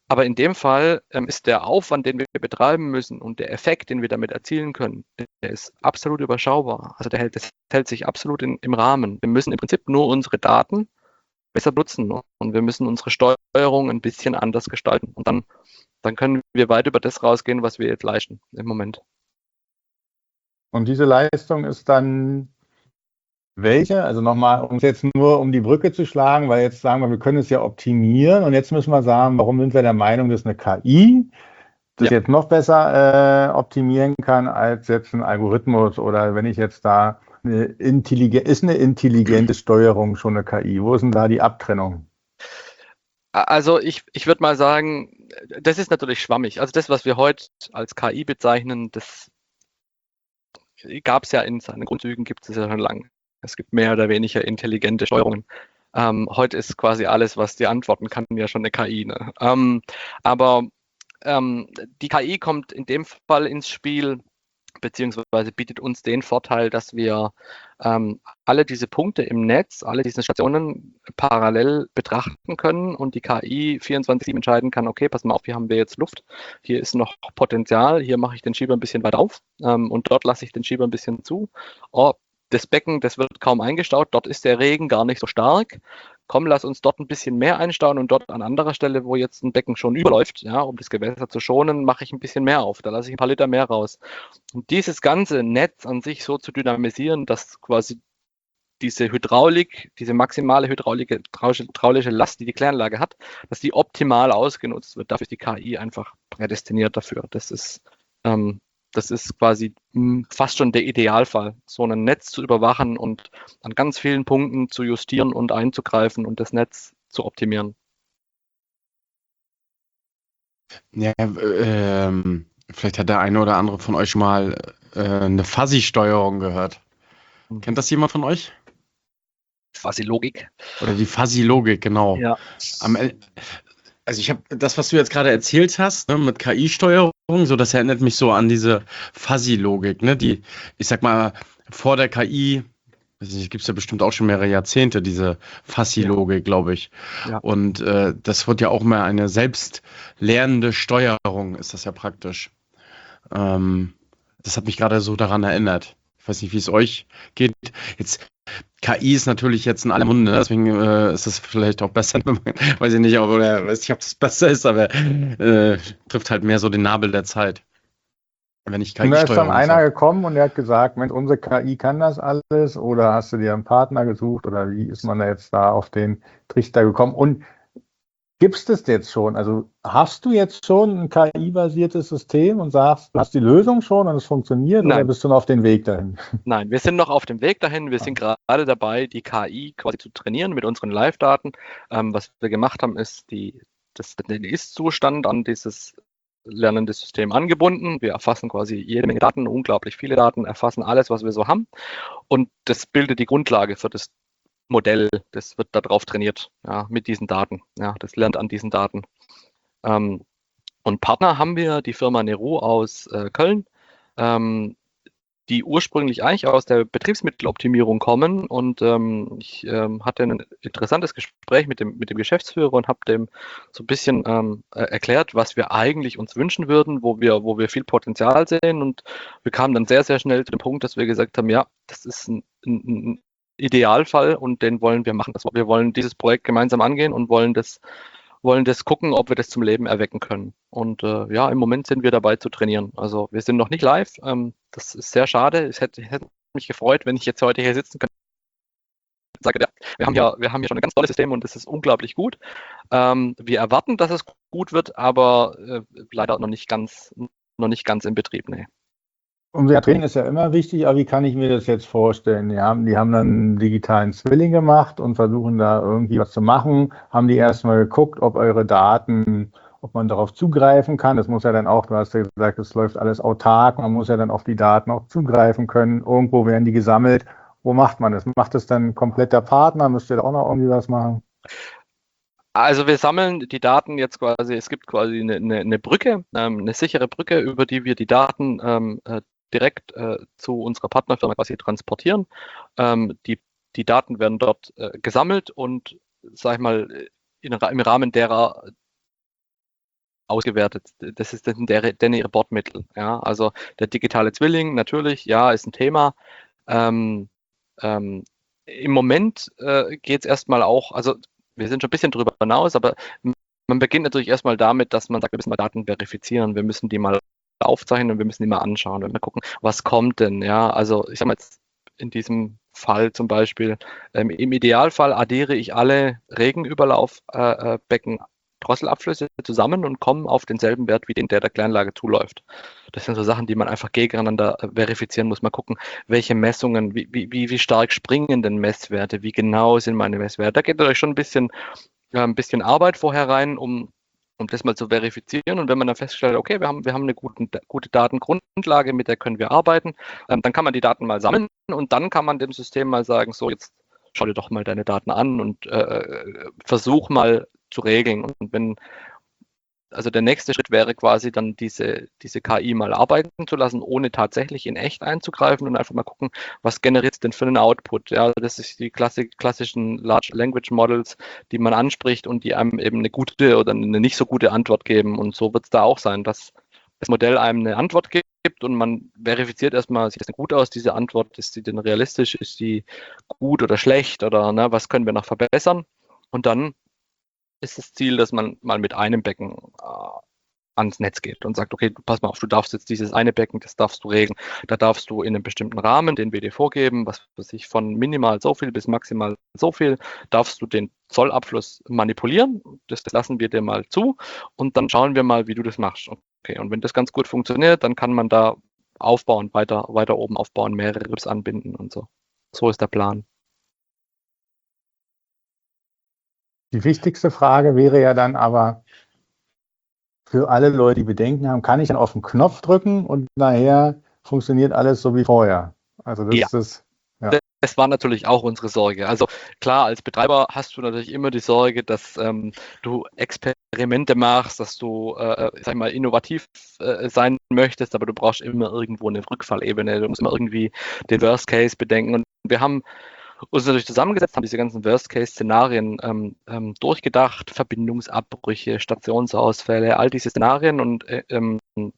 Speaker 3: Aber in dem Fall ähm, ist der Aufwand, den wir betreiben müssen und der Effekt, den wir damit erzielen können, der ist absolut überschaubar. Also der hält, das hält sich absolut in, im Rahmen. Wir müssen im Prinzip nur unsere Daten besser nutzen und wir müssen unsere Steuerung ein bisschen anders gestalten. Und dann, dann können wir weit über das rausgehen, was wir jetzt leisten im Moment.
Speaker 1: Und diese Leistung ist dann welche? Also nochmal, um es jetzt nur um die Brücke zu schlagen, weil jetzt sagen wir, wir können es ja optimieren und jetzt müssen wir sagen, warum sind wir der Meinung, dass eine K I das ja. jetzt noch besser äh, optimieren kann als jetzt ein Algorithmus oder wenn ich jetzt da eine intelligente, ist eine intelligente Steuerung schon eine K I? Wo ist denn da die Abtrennung?
Speaker 3: Also ich, ich würde mal sagen, das ist natürlich schwammig. Also das, was wir heute als K I bezeichnen, das gab es ja in seinen Grundzügen, gibt es ja schon lange. Es gibt mehr oder weniger intelligente Steuerungen. Ähm, heute ist quasi alles, was dir antworten kann, ja schon eine K I. Ne? Ähm, aber ähm, die K I kommt in dem Fall ins Spiel, beziehungsweise bietet uns den Vorteil, dass wir ähm, alle diese Punkte im Netz, alle diese Stationen parallel betrachten können und die K I vierundzwanzig sieben entscheiden kann, okay, pass mal auf, hier haben wir jetzt Luft, hier ist noch Potenzial, hier mache ich den Schieber ein bisschen weiter auf ähm, und dort lasse ich den Schieber ein bisschen zu. Oh, das Becken, das wird kaum eingestaut, dort ist der Regen gar nicht so stark. Komm, lass uns dort ein bisschen mehr einstauen und dort an anderer Stelle, wo jetzt ein Becken schon überläuft, ja, um das Gewässer zu schonen, mache ich ein bisschen mehr auf. Da lasse ich ein paar Liter mehr raus. Und dieses ganze Netz an sich so zu dynamisieren, dass quasi diese Hydraulik, diese maximale hydraulische, hydraulische Last, die die Kläranlage hat, dass die optimal ausgenutzt wird. Dafür ist die K I einfach prädestiniert dafür. Das ist ähm, Das ist quasi mh, fast schon der Idealfall, so ein Netz zu überwachen und an ganz vielen Punkten zu justieren und einzugreifen und das Netz zu optimieren.
Speaker 2: Ja, ähm, vielleicht hat der eine oder andere von euch schon mal äh, eine Fuzzy-Steuerung gehört. Mhm. Kennt das jemand von euch?
Speaker 3: Fuzzy-Logik.
Speaker 2: Oder die Fuzzy-Logik, genau.
Speaker 3: Ja.
Speaker 2: Am, also ich habe das, was du jetzt gerade erzählt hast, ne, mit K I-Steuerung, so das erinnert mich so an diese Fuzzy-Logik, ne, die, ich sag mal, vor der K I, gibt es ja bestimmt auch schon mehrere Jahrzehnte, diese Fuzzy-Logik, ja. glaube ich. Ja. Und äh, das wird ja auch mal eine selbstlernende Steuerung, ist das ja praktisch. Ähm, das hat mich gerade so daran erinnert. Ich weiß nicht, wie es euch geht. Jetzt K I ist natürlich jetzt in aller Munde, deswegen äh, ist es vielleicht auch besser, weiß ich nicht, ob, oder weiß nicht, ob das besser ist, aber äh, trifft halt mehr so den Nabel der Zeit. Wenn ich K I-Steuerung
Speaker 1: und da ist dann einer sag. gekommen und der hat gesagt, Mensch, unsere K I kann das alles, oder hast du dir einen Partner gesucht oder wie ist man da jetzt da auf den Trichter gekommen? Und gibt es das jetzt schon? Also hast du jetzt schon ein K I-basiertes System und sagst, du hast die Lösung schon und es funktioniert? Nein. Oder bist du noch auf dem Weg dahin?
Speaker 3: Nein, wir sind noch auf dem Weg dahin. Wir sind gerade dabei, die K I quasi zu trainieren mit unseren Live-Daten. Ähm, was wir gemacht haben, ist die, das, den Ist-Zustand an dieses lernende System angebunden. Wir erfassen quasi jede Menge Daten, unglaublich viele Daten, erfassen alles, was wir so haben. Und das bildet die Grundlage für das Modell, das wird darauf trainiert, ja, mit diesen Daten. Ja, das lernt an diesen Daten. Ähm, und Partner haben wir die Firma Neru aus äh, Köln, ähm, die ursprünglich eigentlich aus der Betriebsmitteloptimierung kommen. Und ähm, ich ähm, hatte ein interessantes Gespräch mit dem, mit dem Geschäftsführer und habe dem so ein bisschen ähm, erklärt, was wir eigentlich uns wünschen würden, wo wir, wo wir viel Potenzial sehen. Und wir kamen dann sehr, sehr schnell zu dem Punkt, dass wir gesagt haben, ja, das ist ein, ein, ein Idealfall und den wollen wir machen. Also wir wollen dieses Projekt gemeinsam angehen und wollen das, wollen das gucken, ob wir das zum Leben erwecken können. Und äh, ja, im Moment sind wir dabei zu trainieren. Also wir sind noch nicht live. Ähm, das ist sehr schade. Es hätte, hätte mich gefreut, wenn ich jetzt heute hier sitzen könnte. Ich sage, ja, wir haben ja, wir haben ja schon ein ganz tolles System und das ist unglaublich gut. Ähm, wir erwarten, dass es gut wird, aber äh, leider noch nicht ganz, noch nicht ganz im Betrieb. Nee.
Speaker 1: Unser Training ist ja immer wichtig, aber wie kann ich mir das jetzt vorstellen? Die haben, die haben dann einen digitalen Zwilling gemacht und versuchen da irgendwie was zu machen. Haben die erstmal geguckt, ob eure Daten, ob man darauf zugreifen kann. Das muss ja dann auch, du hast ja gesagt, es läuft alles autark. Man muss ja dann auf die Daten auch zugreifen können. Irgendwo werden die gesammelt. Wo macht man das? Macht das dann komplett der Partner? Müsst ihr da auch noch irgendwie was machen?
Speaker 3: Also wir sammeln die Daten jetzt quasi, es gibt quasi eine, eine, eine Brücke, ähm, eine sichere Brücke, über die wir die Daten ähm, direkt äh, zu unserer Partnerfirma quasi transportieren. Ähm, die, die Daten werden dort äh, gesammelt und, sag ich mal, in, im Rahmen derer ausgewertet. Das ist dann der, denn ihre Bordmittel. Ja? Also der digitale Zwilling, natürlich, ja, ist ein Thema. Ähm, ähm, Im Moment äh, geht es erstmal auch, also wir sind schon ein bisschen drüber hinaus, aber man beginnt natürlich erstmal damit, dass man sagt, wir müssen mal Daten verifizieren, wir müssen die mal aufzeichnen und wir müssen die mal anschauen und mal gucken, was kommt denn, ja, also ich sag mal jetzt in diesem Fall zum Beispiel, ähm, im Idealfall addiere ich alle Regenüberlaufbecken, äh, Drosselabflüsse zusammen und komme auf denselben Wert, wie den der der Kläranlage zuläuft. Das sind so Sachen, die man einfach gegeneinander verifizieren muss. Mal gucken, welche Messungen, wie, wie, wie stark springen denn Messwerte, wie genau sind meine Messwerte. Da geht natürlich schon ein bisschen, ja, ein bisschen Arbeit vorher rein, um, um das mal zu verifizieren. Und wenn man dann feststellt, okay, wir haben, wir haben eine gute, gute Datengrundlage, mit der können wir arbeiten, ähm, dann kann man die Daten mal sammeln und dann kann man dem System mal sagen, so jetzt schau dir doch mal deine Daten an und äh, versuch mal zu regeln. Und wenn, also der nächste Schritt wäre quasi dann diese, diese K I mal arbeiten zu lassen, ohne tatsächlich in echt einzugreifen und einfach mal gucken, was generiert es denn für einen Output. Ja, das ist die klassik, klassischen Large Language Models, die man anspricht und die einem eben eine gute oder eine nicht so gute Antwort geben. Und so wird es da auch sein, dass das Modell einem eine Antwort gibt und man verifiziert erstmal, sieht das denn gut aus, diese Antwort, ist die denn realistisch, ist die gut oder schlecht oder ne, was können wir noch verbessern? Und dann ist das Ziel, dass man mal mit einem Becken äh, ans Netz geht und sagt, okay, pass mal auf, du darfst jetzt dieses eine Becken, das darfst du regeln. Da darfst du in einem bestimmten Rahmen, den wir dir vorgeben, was weiß ich, von minimal so viel bis maximal so viel, darfst du den Zollabfluss manipulieren. Das, das lassen wir dir mal zu und dann schauen wir mal, wie du das machst. Okay, und wenn das ganz gut funktioniert, dann kann man da aufbauen, weiter, weiter oben aufbauen, mehrere Rips anbinden und so. So ist der Plan.
Speaker 1: Die wichtigste Frage wäre ja dann aber für alle Leute, die Bedenken haben, kann ich dann auf den Knopf drücken und nachher funktioniert alles so wie vorher? Also das
Speaker 3: Ja.
Speaker 1: ist das. Ja.
Speaker 3: Das war natürlich auch unsere Sorge. Also klar, als Betreiber hast du natürlich immer die Sorge, dass ähm, du Experimente machst, dass du, äh, sag ich mal, innovativ äh, sein möchtest, aber du brauchst immer irgendwo eine Rückfallebene. Du musst immer irgendwie den Worst Case bedenken. Und wir haben uns natürlich zusammengesetzt, haben diese ganzen Worst-Case-Szenarien ähm, ähm, durchgedacht, Verbindungsabbrüche, Stationsausfälle, all diese Szenarien und äh, ähm,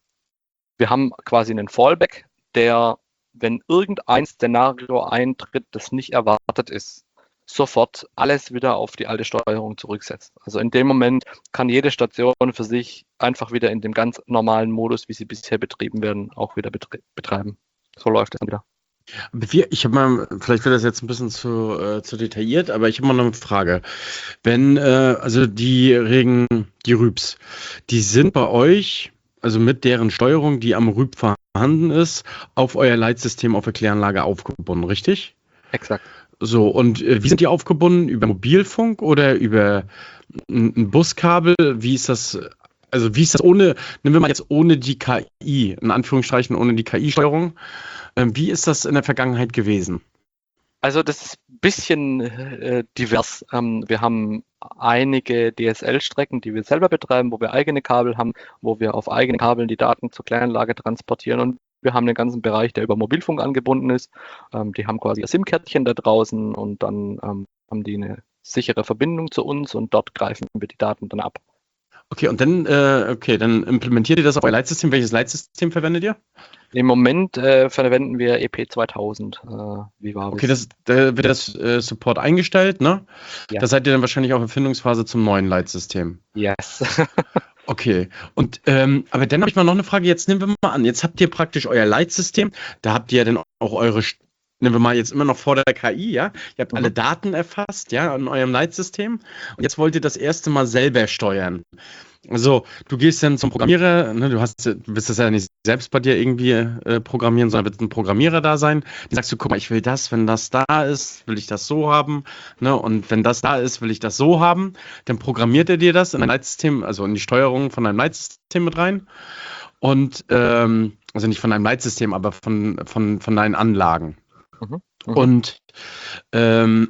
Speaker 3: wir haben quasi einen Fallback, der, wenn irgendein Szenario eintritt, das nicht erwartet ist, sofort alles wieder auf die alte Steuerung zurücksetzt. Also in dem Moment kann jede Station für sich einfach wieder in dem ganz normalen Modus, wie sie bisher betrieben werden, auch wieder betre- betreiben. So läuft es dann wieder.
Speaker 2: Wir, ich habe mal, vielleicht wird das jetzt ein bisschen zu, äh, zu detailliert, aber ich habe mal noch eine Frage. Wenn, äh, also die Regen, die Rübs, die sind bei euch, also mit deren Steuerung, die am Rüb vorhanden ist, auf euer Leitsystem auf der Kläranlage aufgebunden, richtig?
Speaker 3: Exakt.
Speaker 2: So, und äh, wie sind die aufgebunden? Über Mobilfunk oder über ein, ein Buskabel? Wie ist das? Also wie ist das ohne, nehmen wir mal jetzt ohne die K I, in Anführungsstrichen ohne die K I-Steuerung? Wie ist das in der Vergangenheit gewesen?
Speaker 3: Also das ist ein bisschen äh, divers. Ähm, wir haben einige D S L-Strecken, die wir selber betreiben, wo wir eigene Kabel haben, wo wir auf eigenen Kabeln die Daten zur Kläranlage transportieren. Und wir haben den ganzen Bereich, der über Mobilfunk angebunden ist. Ähm, die haben quasi ein SIM-Kärtchen da draußen und dann ähm, haben die eine sichere Verbindung zu uns und dort greifen wir die Daten dann ab.
Speaker 2: Okay, und dann, äh, okay, dann implementiert ihr das auf euer Leitsystem. Welches Leitsystem verwendet ihr?
Speaker 3: Im Moment äh, verwenden wir E P zweitausend. Äh, wie war
Speaker 2: Okay, das, da wird das äh, Support eingestellt, ne?
Speaker 3: Ja.
Speaker 2: Da seid ihr dann wahrscheinlich auch in Erfindungsphase zum neuen Leitsystem.
Speaker 3: Yes.
Speaker 2: Okay, und ähm, aber dann habe ich mal noch eine Frage. Jetzt nehmen wir mal an, jetzt habt ihr praktisch euer Leitsystem. Da habt ihr dann auch eure, nehmen wir mal jetzt immer noch vor der K I, ja? Ihr habt mhm. alle Daten erfasst, ja, in eurem Leitsystem. Und jetzt wollt ihr das erste Mal selber steuern. Also, du gehst dann zum Programmierer, ne, du hast, du wirst das ja nicht selbst bei dir irgendwie äh, programmieren, sondern wird ein Programmierer da sein. Dann sagst du, guck mal, ich will das, wenn das da ist, will ich das so haben, ne, und wenn das da ist, will ich das so haben. Dann programmiert er dir das in ein Leitsystem, also in die Steuerung von deinem Leitsystem mit rein. Und, ähm, also nicht von deinem Leitsystem, aber von, von, von deinen Anlagen. Mhm. Mhm. Und ähm,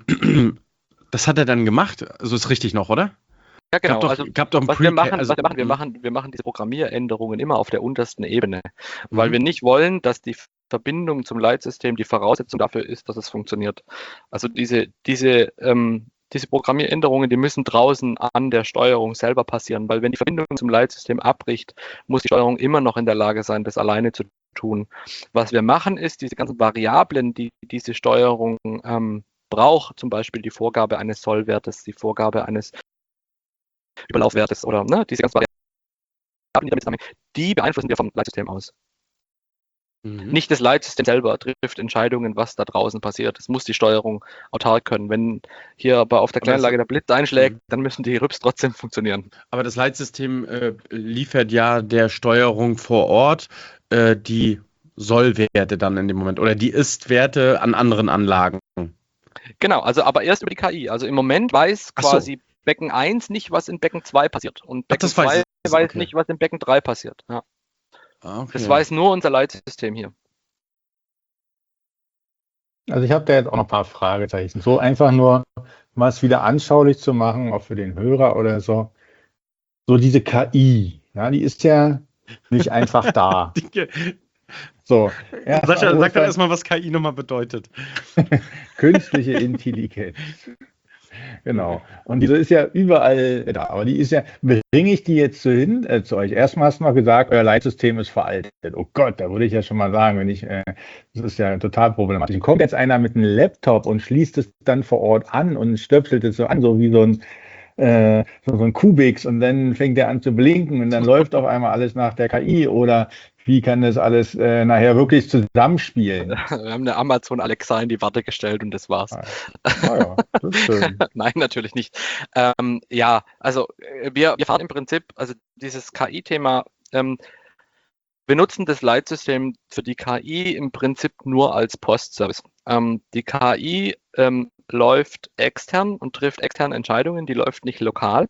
Speaker 2: das hat er dann gemacht, also ist richtig noch, oder?
Speaker 3: Ja, genau.
Speaker 2: Gab doch,
Speaker 3: also,
Speaker 2: gab doch
Speaker 3: was, wir machen, also, was wir machen, wir machen, wir machen diese Programmieränderungen immer auf der untersten Ebene, mhm. weil wir nicht wollen, dass die Verbindung zum Leitsystem die Voraussetzung dafür ist, dass es funktioniert. Also diese, diese, ähm, diese Programmieränderungen, die müssen draußen an der Steuerung selber passieren, weil wenn die Verbindung zum Leitsystem abbricht, muss die Steuerung immer noch in der Lage sein, das alleine zu tun. Was wir machen, ist diese ganzen Variablen, die diese Steuerung ähm, braucht, zum Beispiel die Vorgabe eines Sollwertes, die Vorgabe eines Überlaufwertes oder ne, diese ganzen Variablen, die damit zusammenhängen, die beeinflussen wir vom Leitsystem aus. Mhm. Nicht das Leitsystem selber trifft Entscheidungen, was da draußen passiert. Das muss die Steuerung autark können. Wenn hier aber auf der Kläranlage der Blitz einschlägt, dann müssen die R Y Ps trotzdem funktionieren.
Speaker 2: Aber das Leitsystem äh, liefert ja der Steuerung vor Ort äh, die Sollwerte dann in dem Moment oder die Ist-Werte an anderen Anlagen.
Speaker 3: Genau, also aber erst über die K I. Also im Moment weiß
Speaker 2: Ach so.
Speaker 3: quasi Becken eins nicht, was in Becken zwei passiert. Und Becken
Speaker 2: Ach, das weiß
Speaker 3: zwei
Speaker 2: es,
Speaker 3: weiß
Speaker 2: okay.
Speaker 3: nicht, was in Becken drei passiert. Ja.
Speaker 2: Ah, okay.
Speaker 3: Das weiß nur unser Leitsystem hier.
Speaker 1: Also ich habe da jetzt auch noch ein paar Fragezeichen. So einfach nur, mal es wieder anschaulich zu machen, auch für den Hörer oder so. So diese K I, ja, die ist ja nicht einfach da. So, ja,
Speaker 2: Sascha,
Speaker 1: muss
Speaker 2: sag doch
Speaker 1: man-
Speaker 2: erstmal, was K I nochmal bedeutet.
Speaker 1: Künstliche Intelligenz. Genau. Und diese ist ja überall da. Aber die ist ja, bringe ich die jetzt so hin äh, zu euch? Erstmal hast du mal gesagt, euer Leitsystem ist veraltet. Oh Gott, da würde ich ja schon mal sagen, wenn ich, äh, das ist ja total problematisch. Kommt jetzt einer mit einem Laptop und schließt es dann vor Ort an und stöpselt es so an, so wie so ein äh, so, so ein Kubix und dann fängt er an zu blinken und dann läuft auf einmal alles nach der K I oder wie kann das alles äh, nachher wirklich zusammenspielen?
Speaker 3: Wir haben eine Amazon Alexa in die Warte gestellt und das war's.
Speaker 1: Ah ja, das ist schön.
Speaker 3: Nein, natürlich nicht. Ähm, ja, also äh, wir, wir fahren im Prinzip, also dieses K I-Thema, ähm, wir nutzen das Leitsystem für die K I im Prinzip nur als Postservice. Ähm, die K I ähm, läuft extern und trifft externe Entscheidungen, die läuft nicht lokal.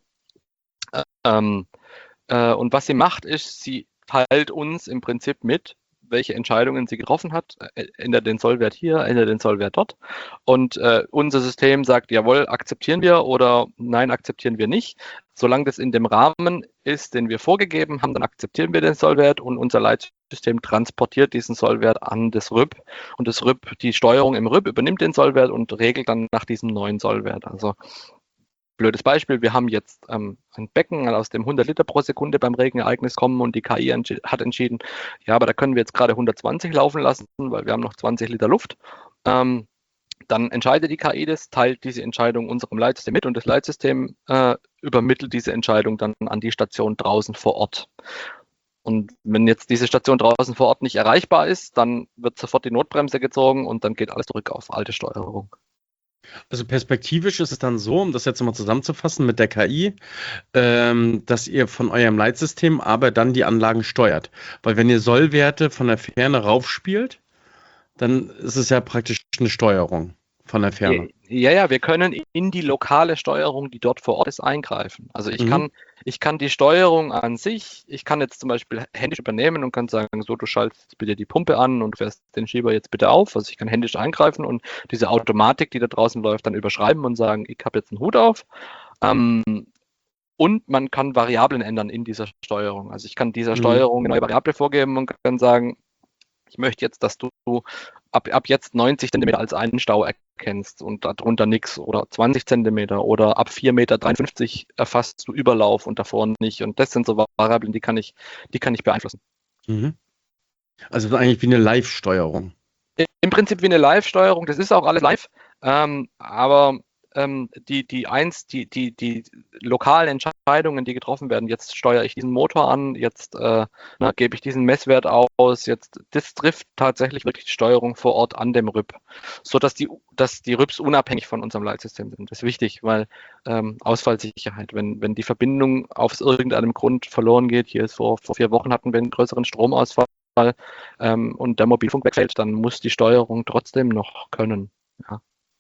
Speaker 3: Ähm, äh, und was sie macht, ist, sie teilt uns im Prinzip mit, welche Entscheidungen sie getroffen hat, äh, ändert den Sollwert hier, ändert den Sollwert dort. Und äh, unser System sagt, jawohl, akzeptieren wir oder nein, akzeptieren wir nicht. Solange das in dem Rahmen ist, den wir vorgegeben haben, dann akzeptieren wir den Sollwert und unser Leitsystem transportiert diesen Sollwert an das R Y P. Und das R Y P, die Steuerung im R Y P übernimmt den Sollwert und regelt dann nach diesem neuen Sollwert. Also blödes Beispiel, wir haben jetzt ähm, ein Becken, aus dem hundert Liter pro Sekunde beim Regenereignis kommen und die K I entschi- hat entschieden, ja, aber da können wir jetzt gerade hundertzwanzig laufen lassen, weil wir haben noch zwanzig Liter Luft. Ähm, dann entscheidet die K I das, teilt diese Entscheidung unserem Leitsystem mit und das Leitsystem äh, übermittelt diese Entscheidung dann an die Station draußen vor Ort. Und wenn jetzt diese Station draußen vor Ort nicht erreichbar ist, dann wird sofort die Notbremse gezogen und dann geht alles zurück auf alte Steuerung.
Speaker 2: Also perspektivisch ist es dann so, um das jetzt mal zusammenzufassen mit der K I, ähm, dass ihr von eurem Leitsystem aber dann die Anlagen steuert. Weil wenn ihr Sollwerte von der Ferne raufspielt, dann ist es ja praktisch eine Steuerung von der Ferne.
Speaker 3: Ja, ja, wir können in die lokale Steuerung, die dort vor Ort ist, eingreifen. Also ich
Speaker 2: Mhm.
Speaker 3: kann, ich kann die Steuerung an sich, ich kann jetzt zum Beispiel händisch übernehmen und kann sagen, so, du schaltest bitte die Pumpe an und fährst den Schieber jetzt bitte auf. Also ich kann händisch eingreifen und diese Automatik, die da draußen läuft, dann überschreiben und sagen, ich habe jetzt einen Hut auf. Ähm, und man kann Variablen ändern in dieser Steuerung. Also ich kann dieser
Speaker 2: Mhm.
Speaker 3: Steuerung eine neue Variable vorgeben und kann sagen, ich möchte jetzt, dass du ab, ab jetzt neunzig Zentimeter als einen Stau erkennst und darunter nichts oder zwanzig Zentimeter oder ab vier Meter dreiundfünfzig erfasst du Überlauf und davor nicht. Und das sind so Variablen, die kann ich, die kann ich beeinflussen.
Speaker 2: Mhm. Also eigentlich wie eine Live-Steuerung.
Speaker 3: Im Prinzip wie eine Live-Steuerung, das ist auch alles live, ähm, aber ähm, die, die eins, die, die, die lokalen Entscheidungen, die getroffen werden, jetzt steuere ich diesen Motor an, jetzt äh, na, gebe ich diesen Messwert aus, jetzt das trifft tatsächlich wirklich die Steuerung vor Ort an dem R Y P, sodass die, dass die R Y Ps unabhängig von unserem Leitsystem sind. Das ist wichtig, weil ähm, Ausfallsicherheit, wenn, wenn die Verbindung aus irgendeinem Grund verloren geht, hier ist vor, vor vier Wochen hatten wir einen größeren Stromausfall, ähm, und der Mobilfunk wegfällt, dann muss die Steuerung trotzdem noch können. Ja.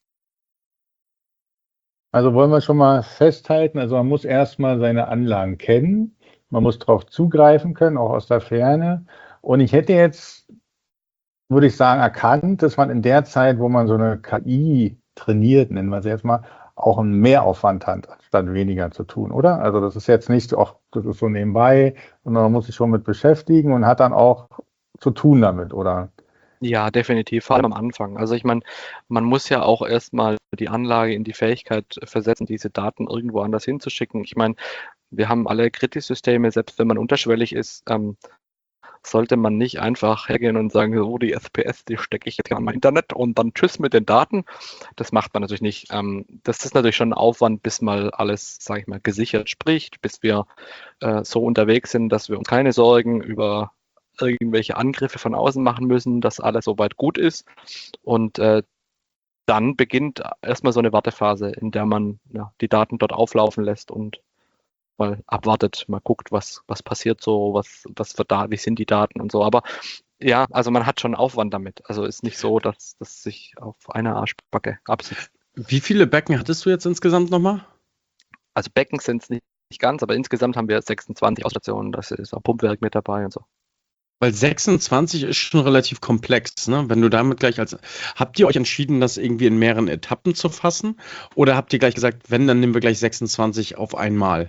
Speaker 1: Also wollen wir schon mal festhalten, also man muss erstmal seine Anlagen kennen, man muss darauf zugreifen können, auch aus der Ferne. Und ich hätte jetzt, würde ich sagen, erkannt, dass man in der Zeit, wo man so eine K I trainiert, nennen wir sie jetzt mal, auch einen Mehraufwand hat, anstatt weniger zu tun, oder? Also das ist jetzt nicht, ach, das ist so nebenbei, sondern man muss sich schon mit beschäftigen und hat dann auch zu tun damit, oder?
Speaker 3: Ja, definitiv, vor allem am Anfang. Also ich meine, man muss ja auch erstmal die Anlage in die Fähigkeit versetzen, diese Daten irgendwo anders hinzuschicken. Ich meine, wir haben alle Kritis-Systeme, selbst wenn man unterschwellig ist, ähm, sollte man nicht einfach hergehen und sagen, so die S P S, die stecke ich jetzt an mein Internet und dann tschüss mit den Daten. Das macht man natürlich nicht. Ähm, das ist natürlich schon ein Aufwand, bis mal alles, sage ich mal, gesichert spricht, bis wir äh, so unterwegs sind, dass wir uns keine Sorgen über irgendwelche Angriffe von außen machen müssen, dass alles soweit gut ist. Und äh, dann beginnt erstmal so eine Wartephase, in der man ja, die Daten dort auflaufen lässt und mal abwartet, mal guckt, was, was passiert so, was, was für da, wie sind die Daten und so. Aber ja, also man hat schon Aufwand damit. Also ist nicht so, dass das sich auf einer Arschbacke absitzt.
Speaker 2: Wie viele Becken hattest du jetzt insgesamt nochmal?
Speaker 3: Also Becken sind es nicht, nicht ganz, aber insgesamt haben wir sechsundzwanzig Ausstationen. Das ist auch Pumpwerk mit dabei und so.
Speaker 2: Weil sechsundzwanzig ist schon relativ komplex, ne? Wenn du damit gleich als, habt ihr euch entschieden, das irgendwie in mehreren Etappen zu fassen? Oder habt ihr gleich gesagt, wenn, dann nehmen wir gleich sechsundzwanzig auf einmal?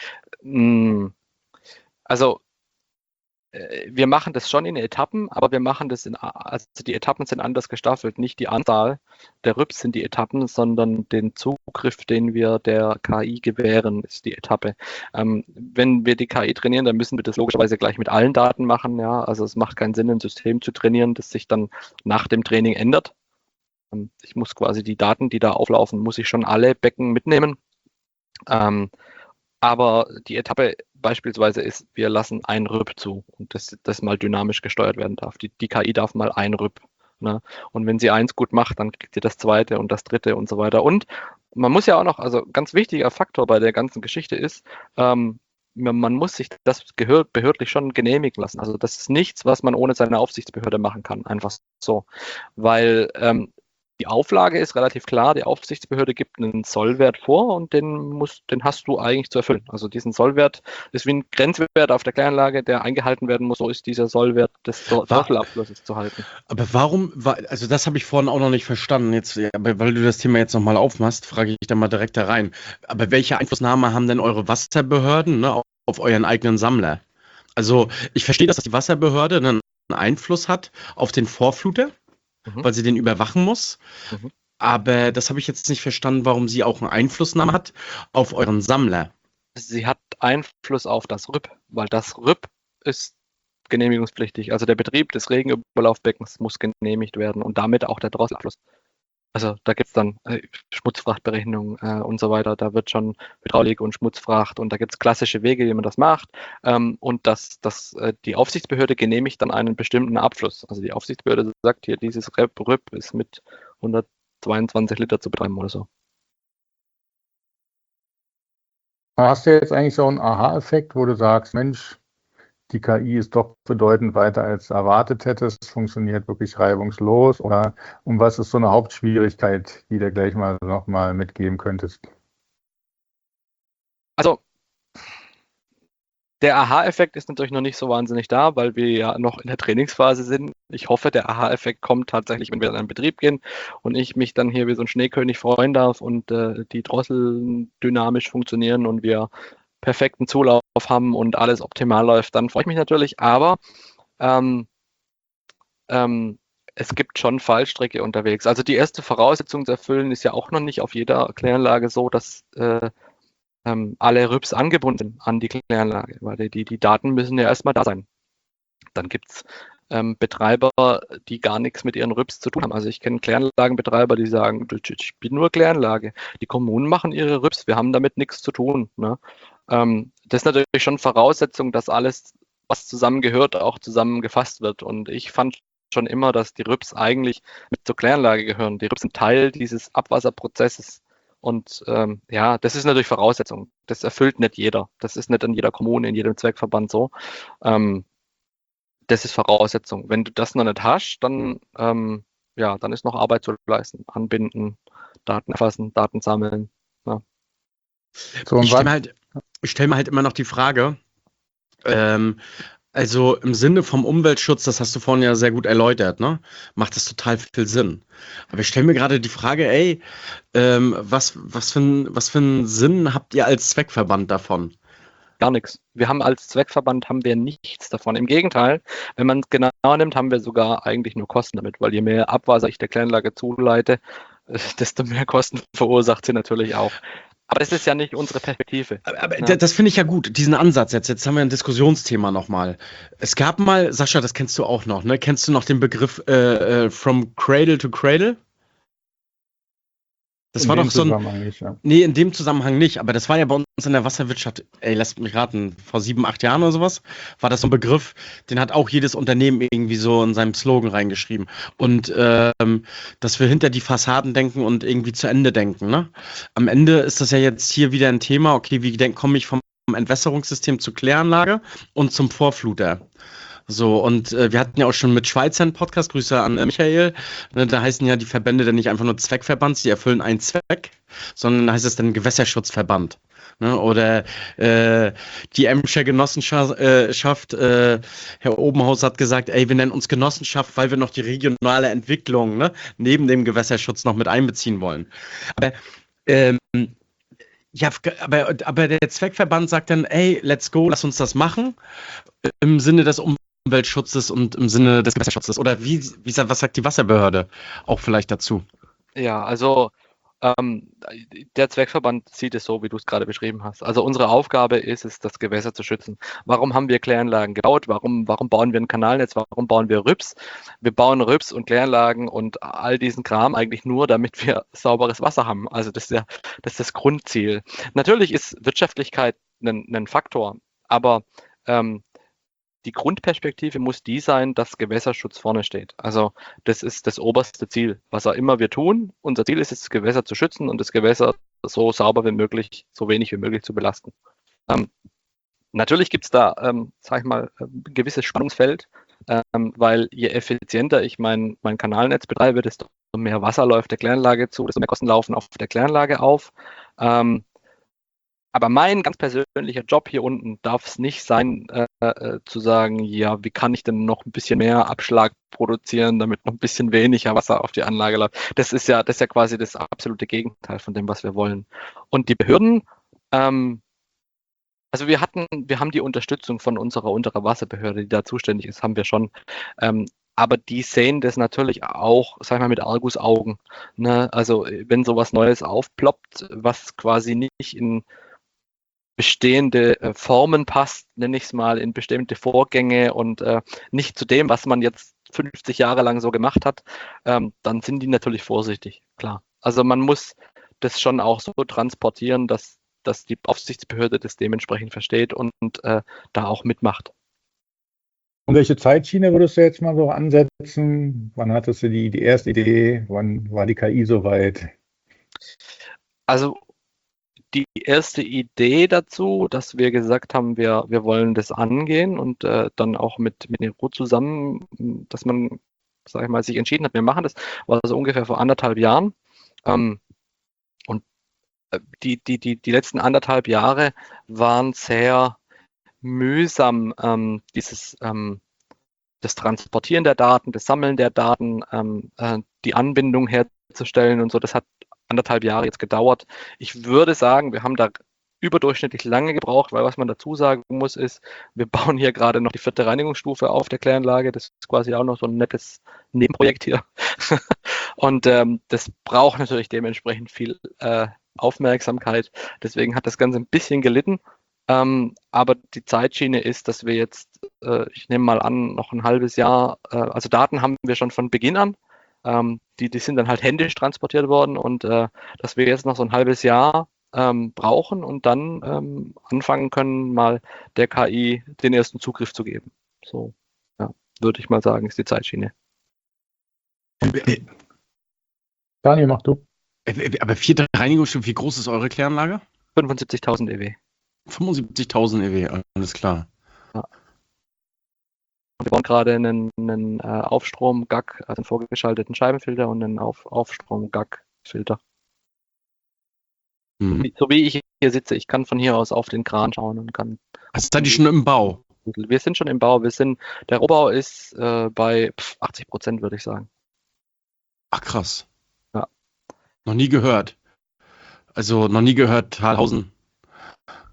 Speaker 3: Also wir machen das schon in Etappen, aber wir machen das in, also die Etappen sind anders gestaffelt. Nicht die Anzahl der Rübs sind die Etappen, sondern den Zugriff, den wir der K I gewähren, ist die Etappe. Ähm, wenn wir die K I trainieren, dann müssen wir das logischerweise gleich mit allen Daten machen. Ja? Also es macht keinen Sinn, ein System zu trainieren, das sich dann nach dem Training ändert. Ähm, ich muss quasi die Daten, die da auflaufen, muss ich schon alle Becken mitnehmen. Ähm, aber die Etappe beispielsweise ist, wir lassen ein Rüb zu und das, das mal dynamisch gesteuert werden darf. Die, die K I darf mal ein Rüb. Ne? Und wenn sie eins gut macht, dann kriegt sie das zweite und das dritte und so weiter. Und man muss ja auch noch, also ganz wichtiger Faktor bei der ganzen Geschichte ist, ähm, man muss sich das gehört, behördlich schon genehmigen lassen. Also das ist nichts, was man ohne seine Aufsichtsbehörde machen kann. Einfach so. Weil ähm, die Auflage ist relativ klar, die Aufsichtsbehörde gibt einen Sollwert vor und den, muss, den hast du eigentlich zu erfüllen. Also diesen Sollwert ist wie ein Grenzwert auf der Kläranlage, der eingehalten werden muss, so ist dieser Sollwert des Drosselabflusses zu halten.
Speaker 2: Aber warum, also das habe ich vorhin auch noch nicht verstanden, jetzt, aber weil du das Thema jetzt nochmal aufmachst, frage ich da mal direkt da rein. Aber welche Einflussnahme haben denn eure Wasserbehörden, ne, auf, auf euren eigenen Sammler? Also ich verstehe, dass die Wasserbehörde einen Einfluss hat auf den Vorfluter, Mhm. weil sie den überwachen muss. Mhm. Aber das habe ich jetzt nicht verstanden, warum sie auch einen Einflussnahme hat auf euren Sammler.
Speaker 3: Sie hat Einfluss auf das Rüb, weil das Rüb ist genehmigungspflichtig. Also der Betrieb des Regenüberlaufbeckens muss genehmigt werden und damit auch der Drosselabfluss. Also da gibt es dann äh, Schmutzfrachtberechnung äh, und so weiter. Da wird schon Hydraulik und Schmutzfracht und da gibt es klassische Wege, wie man das macht. Ähm, und das, das, äh, die Aufsichtsbehörde genehmigt dann einen bestimmten Abfluss. Also die Aufsichtsbehörde sagt hier, dieses Rüb ist mit hundertzweiundzwanzig Liter zu betreiben oder so.
Speaker 1: Hast du jetzt eigentlich so einen Aha-Effekt, wo du sagst, Mensch, die K I ist doch bedeutend weiter als du erwartet hättest, funktioniert wirklich reibungslos? Oder um was ist so eine Hauptschwierigkeit, die du gleich mal nochmal mitgeben könntest?
Speaker 3: Also der Aha-Effekt ist natürlich noch nicht so wahnsinnig da, weil wir ja noch in der Trainingsphase sind. Ich hoffe, der Aha-Effekt kommt tatsächlich, wenn wir in einen Betrieb gehen und ich mich dann hier wie so ein Schneekönig freuen darf und äh, die Drosseln dynamisch funktionieren und wir perfekten Zulauf haben und alles optimal läuft, dann freue ich mich natürlich. Aber ähm, ähm, es gibt schon Fallstricke unterwegs. Also die erste Voraussetzung zu erfüllen ist ja auch noch nicht auf jeder Kläranlage so, dass äh, ähm, alle Rübs angebunden sind an die Kläranlage, weil die, die Daten müssen ja erstmal da sein. Dann gibt es ähm, Betreiber, die gar nichts mit ihren Rübs zu tun haben. Also ich kenne Kläranlagenbetreiber, die sagen, ich bin nur Kläranlage. Die Kommunen machen ihre Rübs, wir haben damit nichts zu tun. Ne? Ähm, das ist natürlich schon Voraussetzung, dass alles, was zusammengehört, auch zusammengefasst wird. Und ich fand schon immer, dass die Rübs eigentlich mit zur Kläranlage gehören. Die Rübs sind Teil dieses Abwasserprozesses. Und ähm, ja, das ist natürlich Voraussetzung. Das erfüllt nicht jeder. Das ist nicht in jeder Kommune, in jedem Zweckverband so. Ähm, das ist Voraussetzung. Wenn du das noch nicht hast, dann, ähm, ja, dann ist noch Arbeit zu leisten. Anbinden, Daten erfassen, Daten sammeln. Ja.
Speaker 2: So, ich stelle halt, stell mir halt immer noch die Frage, ähm, also im Sinne vom Umweltschutz, das hast du vorhin ja sehr gut erläutert, ne? Macht das total viel Sinn. Aber ich stelle mir gerade die Frage, ey, ähm, was, was, für ein, was für einen Sinn habt ihr als Zweckverband davon?
Speaker 3: gar nichts. Wir haben als Zweckverband haben wir nichts davon. Im Gegenteil, wenn man es genau nimmt, haben wir sogar eigentlich nur Kosten damit, weil je mehr Abwasser ich der Kläranlage zuleite, äh, desto mehr Kosten verursacht sie natürlich auch. Aber das ist ja nicht unsere Perspektive.
Speaker 2: Aber, aber
Speaker 3: Ja.
Speaker 2: das finde ich ja gut, diesen Ansatz jetzt. Jetzt haben wir ein Diskussionsthema nochmal. Es gab mal, Sascha, das kennst du auch noch, ne? Kennst du noch den Begriff äh, äh, From Cradle to Cradle? Das
Speaker 1: In
Speaker 2: war
Speaker 1: dem
Speaker 2: doch so ein.
Speaker 1: Zusammenhang nicht, ja.
Speaker 2: Nee, in dem Zusammenhang nicht, aber das war ja bei uns in der Wasserwirtschaft, ey, lasst mich raten, vor sieben, acht Jahren oder sowas, war das so ein Begriff, den hat auch jedes Unternehmen irgendwie so in seinem Slogan reingeschrieben. Und ähm, dass wir hinter die Fassaden denken und irgendwie zu Ende denken, ne? Am Ende ist das ja jetzt hier wieder ein Thema, okay, wie denk, komme ich vom Entwässerungssystem zur Kläranlage und zum Vorfluter? So, und äh, wir hatten ja auch schon mit Schweizer einen Podcast, Grüße an äh, Michael, ne, da heißen ja die Verbände dann nicht einfach nur Zweckverband, sie erfüllen einen Zweck, sondern da heißt es dann Gewässerschutzverband. Ne, oder äh, die Emscher Genossenschaft, äh, Schaft, äh, Herr Obenhaus hat gesagt, ey, wir nennen uns Genossenschaft, weil wir noch die regionale Entwicklung, ne, neben dem Gewässerschutz noch mit einbeziehen wollen. Aber ähm, ja, aber, aber der Zweckverband sagt dann, ey, let's go, lass uns das machen, im Sinne des Umweltschutzes und im Sinne des Gewässerschutzes. Oder wie, wie was sagt die Wasserbehörde auch vielleicht dazu?
Speaker 3: Ja, also ähm, der Zweckverband sieht es so, wie du es gerade beschrieben hast. Also unsere Aufgabe ist es, das Gewässer zu schützen. Warum haben wir Kläranlagen gebaut? Warum, warum bauen wir ein Kanalnetz? Warum bauen wir R Y Ps? Wir bauen R Y Ps und Kläranlagen und all diesen Kram eigentlich nur, damit wir sauberes Wasser haben. Also das ist ja das, ist das Grundziel. Natürlich ist Wirtschaftlichkeit ein, ein Faktor, aber ähm, die Grundperspektive muss die sein, dass Gewässerschutz vorne steht. Also das ist das oberste Ziel, was auch immer wir tun. Unser Ziel ist es, das Gewässer zu schützen und das Gewässer so sauber wie möglich, so wenig wie möglich zu belasten. Ähm, natürlich gibt es da, ähm, sag ich mal, ein gewisses Spannungsfeld, ähm, weil je effizienter ich mein, mein Kanalnetz betreibe, desto mehr Wasser läuft der Kläranlage zu, desto mehr Kosten laufen auf der Kläranlage auf. Ähm, Aber mein ganz persönlicher Job hier unten darf es nicht sein, äh, äh, zu sagen, ja, wie kann ich denn noch ein bisschen mehr Abschlag produzieren, damit noch ein bisschen weniger Wasser auf die Anlage läuft. Das ist ja, das ist ja quasi das absolute Gegenteil von dem, was wir wollen. Und die Behörden, ähm, also wir hatten, wir haben die Unterstützung von unserer Unterwasserbehörde, die da zuständig ist, haben wir schon. Ähm, aber die sehen das natürlich auch, sag ich mal, mit Argusaugen. Ne? Also wenn sowas Neues aufploppt, was quasi nicht in bestehende äh, Formen passt, nenne ich es mal, in bestimmte Vorgänge und äh, nicht zu dem, was man jetzt fünfzig Jahre lang so gemacht hat, ähm, dann sind die natürlich vorsichtig, klar. Also man muss das schon auch so transportieren, dass, dass die Aufsichtsbehörde das dementsprechend versteht und, und äh, da auch mitmacht.
Speaker 1: Und welche Zeitschiene würdest du jetzt mal so ansetzen? Wann hattest du die, die erste Idee? Wann war die K I soweit?
Speaker 3: Also die erste Idee dazu, dass wir gesagt haben, wir, wir wollen das angehen und äh, dann auch mit, mit Nero zusammen, dass man, sag ich mal, sich entschieden hat, wir machen das, war so ungefähr vor anderthalb Jahren. Ähm, und die, die, die, die letzten anderthalb Jahre waren sehr mühsam, ähm, dieses ähm, das Transportieren der Daten, das Sammeln der Daten, ähm, äh, die Anbindung herzustellen und so. Das hat anderthalb Jahre jetzt gedauert. Ich würde sagen, wir haben da überdurchschnittlich lange gebraucht, weil was man dazu sagen muss, ist, wir bauen hier gerade noch die vierte Reinigungsstufe auf der Kläranlage. Das ist quasi auch noch so ein nettes Nebenprojekt hier. Und ähm, das braucht natürlich dementsprechend viel äh, Aufmerksamkeit. Deswegen hat das Ganze ein bisschen gelitten. Ähm, aber die Zeitschiene ist, dass wir jetzt, äh, ich nehme mal an, noch ein halbes Jahr, äh, also Daten haben wir schon von Beginn an. Ähm, die, die sind dann halt händisch transportiert worden und äh, dass wir jetzt noch so ein halbes Jahr ähm, brauchen und dann ähm, anfangen können, mal der K I den ersten Zugriff zu geben. So, ja, würde ich mal sagen, ist die Zeitschiene.
Speaker 1: Daniel, mach du.
Speaker 2: Aber vierte Reinigungsstufe, wie groß ist eure Kläranlage?
Speaker 3: fünfundsiebzigtausend E W.
Speaker 2: fünfundsiebzigtausend E W, alles klar.
Speaker 3: Ja. Wir bauen gerade einen, einen äh, Aufstrom-G A C, also einen vorgeschalteten Scheibenfilter und einen Auf, Aufstrom-G A C-Filter.
Speaker 2: Hm.
Speaker 3: Wie, so wie ich hier sitze, ich kann von hier aus auf den Kran schauen und kann.
Speaker 2: Also seid ihr schon im Bau?
Speaker 3: Wir sind schon im Bau. Wir sind, der Rohbau ist äh, bei pf, achtzig Prozent, würde ich sagen.
Speaker 2: Ach krass.
Speaker 3: Ja.
Speaker 2: Noch nie gehört. Also noch nie gehört, Thalhausen.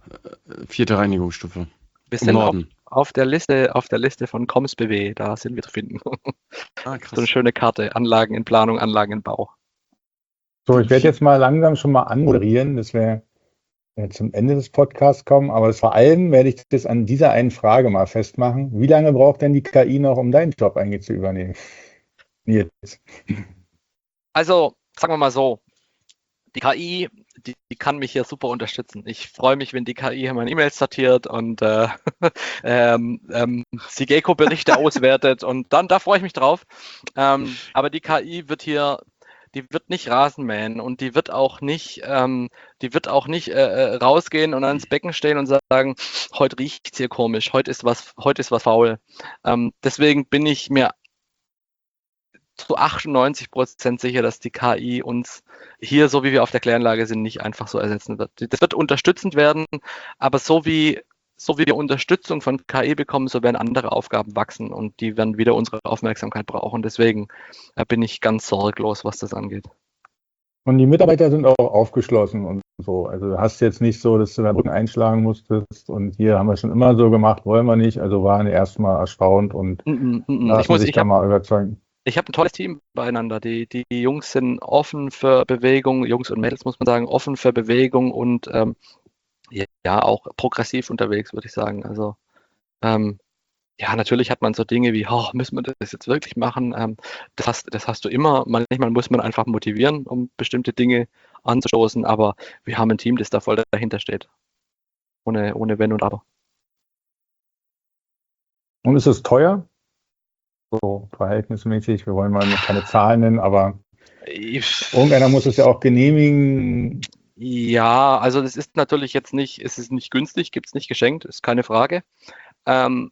Speaker 2: äh, vierte Reinigungsstufe.
Speaker 3: Wir
Speaker 2: Im
Speaker 3: sind auf,
Speaker 2: Norden.
Speaker 3: auf der Liste, auf der Liste von ComsBW, da sind wir zu finden.
Speaker 2: Ah,
Speaker 3: So eine
Speaker 2: krass.
Speaker 3: schöne Karte, Anlagen in Planung, Anlagen in Bau.
Speaker 1: So, ich werde jetzt mal langsam schon mal anmoderieren, dass wir äh, zum Ende des Podcasts kommen, aber vor allem werde ich das an dieser einen Frage mal festmachen. Wie lange braucht denn die K I noch, um deinen Job eigentlich zu übernehmen? Nils.
Speaker 3: Also, sagen wir mal so, die K I, die, die kann mich hier super unterstützen. Ich freue mich, wenn die K I hier meine E-Mails sortiert und äh, ähm, ähm, Sigeco-Berichte auswertet und dann, da freue ich mich drauf. Ähm, aber die K I wird hier, die wird nicht Rasen mähen und die wird auch nicht, ähm, die wird auch nicht äh, rausgehen und ans Becken stehen und sagen, heute riecht es hier komisch, heute ist was, heute ist was faul. Ähm, deswegen bin ich mir zu achtundneunzig Prozent sicher, dass die K I uns hier, so wie wir auf der Kläranlage sind, nicht einfach so ersetzen wird. Das wird unterstützend werden, aber so wie, so wie wir Unterstützung von K I bekommen, so werden andere Aufgaben wachsen und die werden wieder unsere Aufmerksamkeit brauchen. Deswegen äh, bin ich ganz sorglos, was das angeht.
Speaker 1: Und die Mitarbeiter sind auch aufgeschlossen und so. Also du hast jetzt nicht so, dass du da Brücken einschlagen musstest und hier haben wir schon immer so gemacht, wollen wir nicht. Also waren erstmal erstaunt und
Speaker 3: Mm, mm, mm.
Speaker 1: lassen
Speaker 3: Ich muss,
Speaker 1: sich
Speaker 3: ich
Speaker 1: da
Speaker 3: habe
Speaker 1: mal überzeugen.
Speaker 3: Ich habe ein tolles Team beieinander. Die, die, die Jungs sind offen für Bewegung, Jungs und Mädels muss man sagen, offen für Bewegung und ähm, ja, auch progressiv unterwegs, würde ich sagen. Also ähm, ja, natürlich hat man so Dinge wie, oh, müssen wir das jetzt wirklich machen? Ähm, das, hast, das hast du immer. Manchmal muss man einfach motivieren, um bestimmte Dinge anzustoßen, aber wir haben ein Team, das da voll dahinter steht. Ohne, ohne Wenn und Aber.
Speaker 1: Und ist es teuer? So verhältnismäßig, wir wollen mal keine Zahlen nennen, aber irgendeiner muss es ja auch genehmigen.
Speaker 3: Ja, also das ist natürlich jetzt nicht, es ist nicht günstig, gibt es nicht geschenkt, ist keine Frage. Ähm,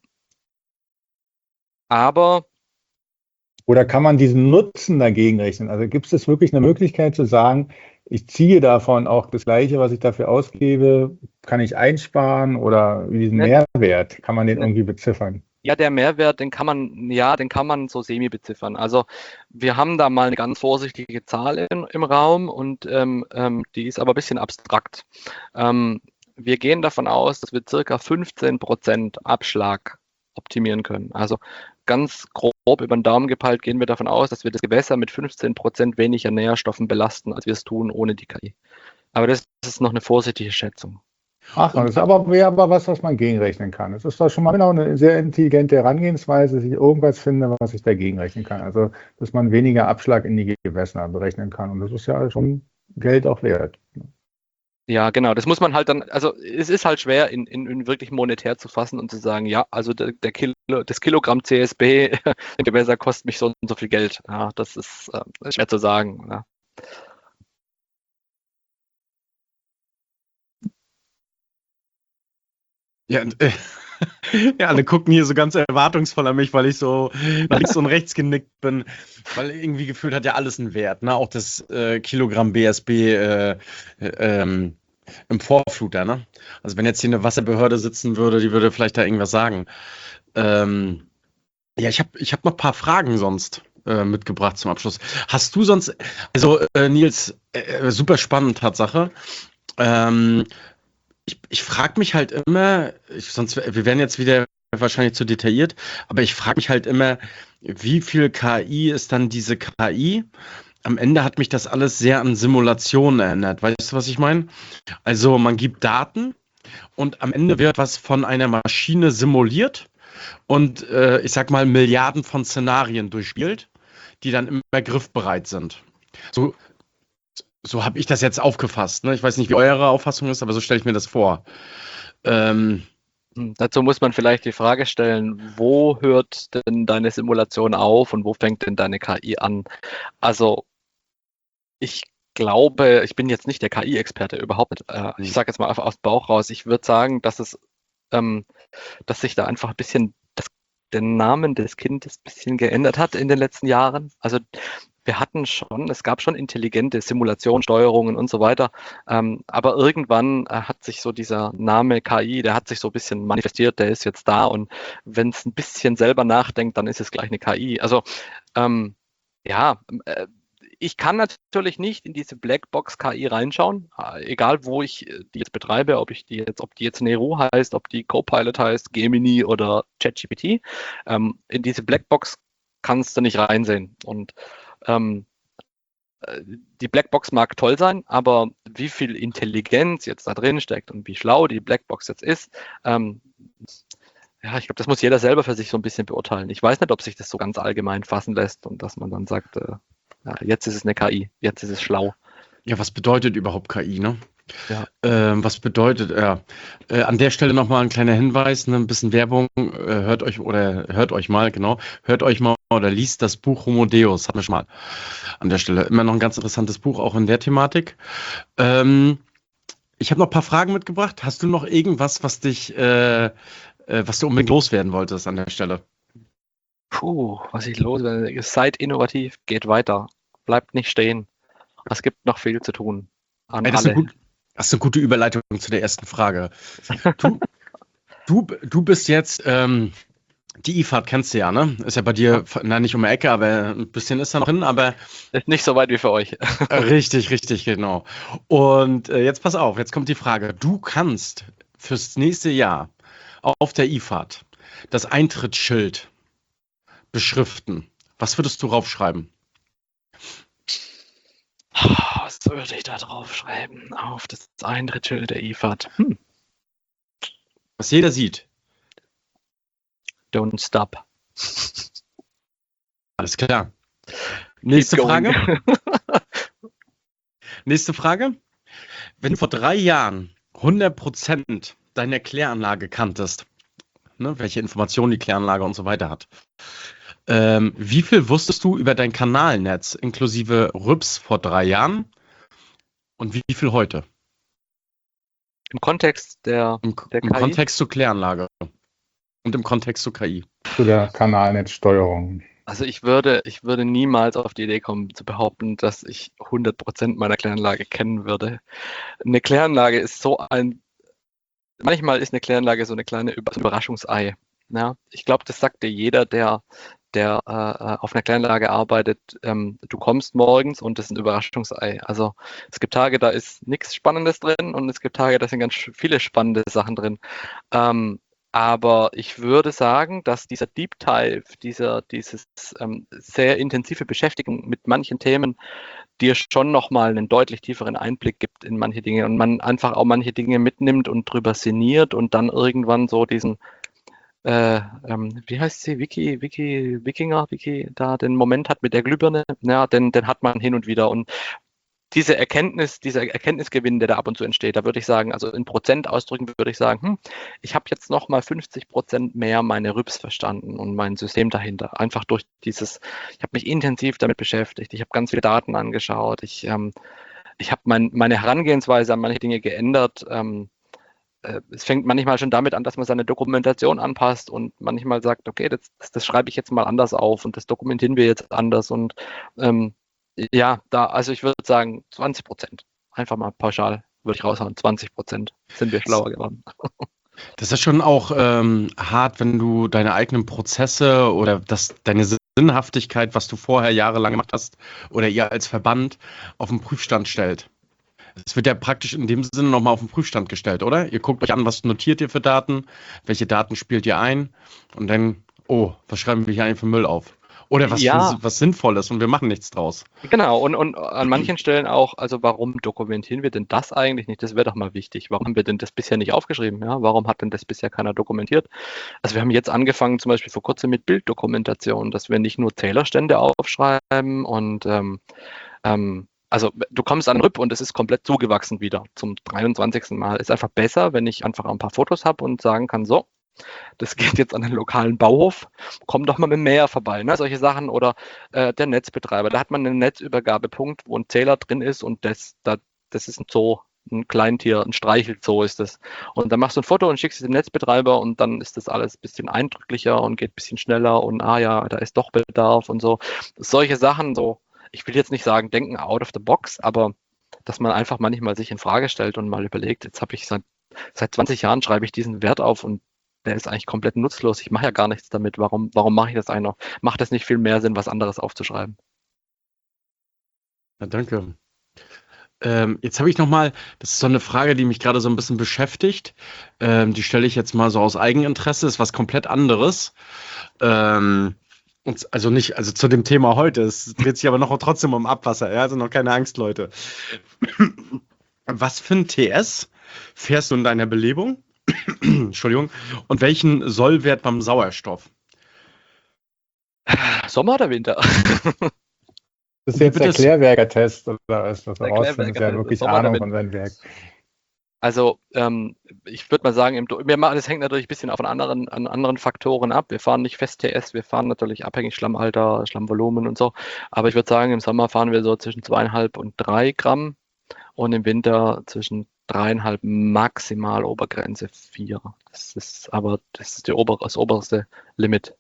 Speaker 3: aber
Speaker 1: Oder kann man diesen Nutzen dagegen rechnen? Also gibt es wirklich eine Möglichkeit zu sagen, ich ziehe davon auch das Gleiche, was ich dafür ausgebe, kann ich einsparen oder diesen
Speaker 3: Ne-
Speaker 1: Mehrwert, kann man den
Speaker 3: ne-
Speaker 1: irgendwie beziffern?
Speaker 3: ja, der Mehrwert, den kann man, ja, den kann man so semi beziffern. Also wir haben da mal eine ganz vorsichtige Zahl in, im Raum und ähm, ähm, die ist aber ein bisschen abstrakt. Ähm, wir gehen davon aus, dass wir circa fünfzehn Prozent Abschlag optimieren können. Also ganz grob über den Daumen gepeilt gehen wir davon aus, dass wir das Gewässer mit fünfzehn Prozent weniger Nährstoffen belasten, als wir es tun ohne die K I. Aber das ist noch eine vorsichtige Schätzung.
Speaker 1: Ach, das ist aber, wäre aber was, was man gegenrechnen kann. Das ist doch schon mal genau eine sehr intelligente Herangehensweise, dass ich irgendwas finde, was ich dagegen rechnen kann. Also, dass man weniger Abschlag in die Gewässer berechnen kann. Und das ist ja schon Geld auch wert.
Speaker 3: Ja, genau. Das muss man halt dann, also es ist halt schwer, in, in, in wirklich monetär zu fassen und zu sagen, ja, also der, der Kilo, das Kilogramm C S B im Gewässer kostet mich so und so viel Geld. Ja, das ist äh, schwer zu sagen. Ja.
Speaker 2: Ja, und, äh, ja, alle gucken hier so ganz erwartungsvoll an mich, weil ich so nach links und rechts genickt bin. Weil irgendwie gefühlt hat ja alles einen Wert, ne? Auch das äh, Kilogramm B S B äh, äh, ähm, im Vorfluter, ne? Also wenn jetzt hier eine Wasserbehörde sitzen würde, die würde vielleicht da irgendwas sagen. Ähm, ja, ich habe ich hab noch ein paar Fragen sonst äh, mitgebracht zum Abschluss. Hast du sonst, also äh, Nils, äh, super spannend, Tatsache. Ähm, ich ich frage mich halt immer, ich, sonst, wir werden jetzt wieder wahrscheinlich zu detailliert, aber ich frage mich halt immer, wie viel K I ist dann diese K I? Am Ende hat mich das alles sehr an Simulationen erinnert. Weißt du, was ich meine? Also man gibt Daten und am Ende wird was von einer Maschine simuliert und äh, ich sag mal Milliarden von Szenarien durchspielt, die dann immer griffbereit sind. So, so habe ich das jetzt aufgefasst. Ne? Ich weiß nicht, wie eure Auffassung ist, aber so stelle ich mir das vor. Ähm,
Speaker 3: Hm, Dazu muss man vielleicht die Frage stellen, wo hört denn deine Simulation auf und wo fängt denn deine K I an? Also ich glaube, ich bin jetzt nicht der K I-Experte, überhaupt nicht. Äh, ich
Speaker 2: hm.
Speaker 3: sage jetzt mal einfach aus dem Bauch raus, ich würde sagen, dass es, ähm, dass sich da einfach ein bisschen das, der Namen des Kindes ein bisschen geändert hat in den letzten Jahren. Also wir hatten schon, es gab schon intelligente Simulationen, Steuerungen und so weiter, ähm, aber irgendwann äh, hat sich so dieser Name K I, der hat sich so ein bisschen manifestiert, der ist jetzt da und wenn es ein bisschen selber nachdenkt, dann ist es gleich eine K I. Also ähm, ja, äh, ich kann natürlich nicht in diese Blackbox-K I reinschauen, egal wo ich die jetzt betreibe, ob ich die jetzt, ob die jetzt Nero heißt, ob die Copilot heißt, Gemini oder ChatGPT. Ähm, in diese Blackbox kannst du nicht reinsehen. Und ähm, die Blackbox mag toll sein, aber wie viel Intelligenz jetzt da drin steckt und wie schlau die Blackbox jetzt ist, ähm, ja, ich glaube, das muss jeder selber für sich so ein bisschen beurteilen. Ich weiß nicht, ob sich das so ganz allgemein fassen lässt und dass man dann sagt, äh, ja, jetzt ist es eine K I, jetzt ist es schlau.
Speaker 2: Ja, was bedeutet überhaupt K I, ne?
Speaker 3: Ja.
Speaker 2: Ähm, was bedeutet, ja, äh, an der Stelle nochmal ein kleiner Hinweis, ne, ein bisschen Werbung, äh, hört euch oder hört euch mal, genau, hört euch mal oder liest das Buch Homo Deus, hatten wir schon mal an der Stelle. Immer noch ein ganz interessantes Buch, auch in der Thematik. Ähm, ich habe noch ein paar Fragen mitgebracht. Hast du noch irgendwas, was dich, äh, äh, was du unbedingt loswerden wolltest an der Stelle?
Speaker 3: Puh, was ich loswerde. Seid innovativ, geht weiter, bleibt nicht stehen. Es gibt noch viel zu tun. An
Speaker 2: Ey, das, ist eine
Speaker 3: alle.
Speaker 2: gut, das ist eine gute Überleitung zu der ersten Frage. Du, du, du bist jetzt, ähm, die I F A D kennst du ja, ne? Ist ja bei dir, na nicht um die Ecke, aber ein bisschen ist da noch drin, aber
Speaker 3: Ist nicht so weit wie für euch.
Speaker 2: richtig, richtig, genau. Und äh, jetzt pass auf, jetzt kommt die Frage. Du kannst fürs nächste Jahr auf der I F A D das Eintrittsschild beschriften. Was würdest du draufschreiben?
Speaker 3: Was würde ich da drauf schreiben? Auf das Eintrittsschild der I F A D. Hm.
Speaker 2: Was jeder sieht.
Speaker 3: Don't stop.
Speaker 2: Alles klar. Nächste
Speaker 3: Keep going.
Speaker 2: Frage. Nächste Frage. Wenn du vor drei Jahren hundert Prozent deiner Kläranlage kanntest, ne, welche Informationen die Kläranlage und so weiter hat, ähm, wie viel wusstest du über dein Kanalnetz inklusive R Y P S vor drei Jahren und wie viel heute?
Speaker 3: Im Kontext der,
Speaker 2: Im,
Speaker 3: der
Speaker 2: im
Speaker 3: K I?
Speaker 2: Kontext zur Kläranlage und im Kontext zur K I.
Speaker 1: Zu der Kanalnetzsteuerung.
Speaker 3: Also ich würde, ich würde niemals auf die Idee kommen zu behaupten, dass ich hundert Prozent meiner Kläranlage kennen würde. Eine Kläranlage ist so ein, manchmal ist eine Kläranlage so eine kleine Überraschungsei. Ja, ich glaube, das sagt dir jeder, der, der äh, auf einer Kläranlage arbeitet. Ähm, du kommst morgens und das ist ein Überraschungsei. Also es gibt Tage, da ist nichts Spannendes drin und es gibt Tage, da sind ganz viele spannende Sachen drin. Ähm, aber ich würde sagen, dass dieser Deep Dive, dieser, dieses ähm, sehr intensive Beschäftigen mit manchen Themen dir schon nochmal einen deutlich tieferen Einblick gibt in manche Dinge und man einfach auch manche Dinge mitnimmt und drüber sinniert und dann irgendwann so diesen, äh, ähm, wie heißt sie, Wiki, Wiki, Wikinger, Wiki, da den Moment hat mit der Glühbirne, ja, den, den hat man hin und wieder und diese Erkenntnis, dieser Erkenntnisgewinn, der da ab und zu entsteht, da würde ich sagen, also in Prozent ausdrücken würde ich sagen, hm, ich habe jetzt nochmal fünfzig Prozent mehr meine R Y P S verstanden und mein System dahinter. Einfach durch dieses, ich habe mich intensiv damit beschäftigt, ich habe ganz viele Daten angeschaut, ich, ähm, ich habe mein, meine Herangehensweise an manche Dinge geändert. Ähm, äh, es fängt manchmal schon damit an, dass man seine Dokumentation anpasst und manchmal sagt, okay, das, das, das schreibe ich jetzt mal anders auf und das dokumentieren wir jetzt anders und ähm, ja, da, also ich würde sagen zwanzig Prozent. Einfach mal pauschal würde ich raushauen. zwanzig Prozent sind wir schlauer geworden.
Speaker 2: Das ist schon auch ähm, hart, wenn du deine eigenen Prozesse oder das, deine Sinnhaftigkeit, was du vorher jahrelang gemacht hast oder ihr als Verband auf den Prüfstand stellt. Es wird ja praktisch in dem Sinne nochmal auf den Prüfstand gestellt, oder? Ihr guckt euch an, was notiert ihr für Daten, welche Daten spielt ihr ein und dann, oh, was schreiben wir hier eigentlich für Müll auf? Oder was,
Speaker 3: Ja.
Speaker 2: für, was Sinnvolles und wir machen nichts draus.
Speaker 3: Genau, und, und an manchen Stellen auch, also warum dokumentieren wir denn das eigentlich nicht? Das wäre doch mal wichtig. Warum haben wir denn das bisher nicht aufgeschrieben? Ja, warum hat denn das bisher keiner dokumentiert? Also wir haben jetzt angefangen, zum Beispiel vor kurzem mit Bilddokumentation, dass wir nicht nur Zählerstände aufschreiben und ähm, ähm, also du kommst an R Y P und es ist komplett zugewachsen wieder zum dreiundzwanzigsten Mal. Ist einfach besser, wenn ich einfach ein paar Fotos habe und sagen kann, so, das geht jetzt an den lokalen Bauhof, komm doch mal mit dem Mäher vorbei, ne? Solche Sachen oder äh, der Netzbetreiber, da hat man einen Netzübergabepunkt, wo ein Zähler drin ist und das, da, das ist ein Zoo, ein Kleintier, ein Streichelzoo ist das. Und dann machst du ein Foto und schickst es dem Netzbetreiber und dann ist das alles ein bisschen eindrücklicher und geht ein bisschen schneller und ah ja, da ist doch Bedarf und so. Solche Sachen, so, ich will jetzt nicht sagen, denken out of the box, aber dass man einfach manchmal sich in Frage stellt und mal überlegt, jetzt habe ich seit, seit zwanzig Jahren schreibe ich diesen Wert auf und der ist eigentlich komplett nutzlos. Ich mache ja gar nichts damit. Warum, warum mache ich das eigentlich noch? Macht es nicht viel mehr Sinn, was anderes aufzuschreiben?
Speaker 2: Ja, danke. Ähm, jetzt habe ich noch mal, das ist so eine Frage, die mich gerade so ein bisschen beschäftigt. Ähm, die stelle ich jetzt mal so aus Eigeninteresse, ist was komplett anderes. Ähm, und, also nicht, also zu dem Thema heute. Es dreht sich aber noch trotzdem um Abwasser, ja, also noch keine Angst, Leute. Was für ein T S fährst du in deiner Belebung? Entschuldigung. Und welchen Sollwert beim Sauerstoff?
Speaker 3: Sommer oder Winter?
Speaker 1: Das ist
Speaker 2: Wie
Speaker 1: jetzt der
Speaker 2: bitte?
Speaker 1: Klärwerker-Test oder ist das
Speaker 3: Der
Speaker 1: herausfinden, ist ja
Speaker 3: Klärwerker-Test,
Speaker 1: wirklich
Speaker 3: Sommer oder
Speaker 1: Ahnung
Speaker 3: Winter?
Speaker 1: von seinem Werk.
Speaker 3: Also ähm, ich würde mal sagen, im, Do- wir machen, das hängt natürlich ein bisschen von anderen, an anderen Faktoren ab. Wir fahren nicht fest T S, wir fahren natürlich abhängig Schlammalter, Schlammvolumen und so. Aber ich würde sagen, im Sommer fahren wir so zwischen zweieinhalb und drei Gramm und im Winter zwischen dreieinhalb, maximal Obergrenze vier. Das ist aber das ist die ober, das oberste Limit.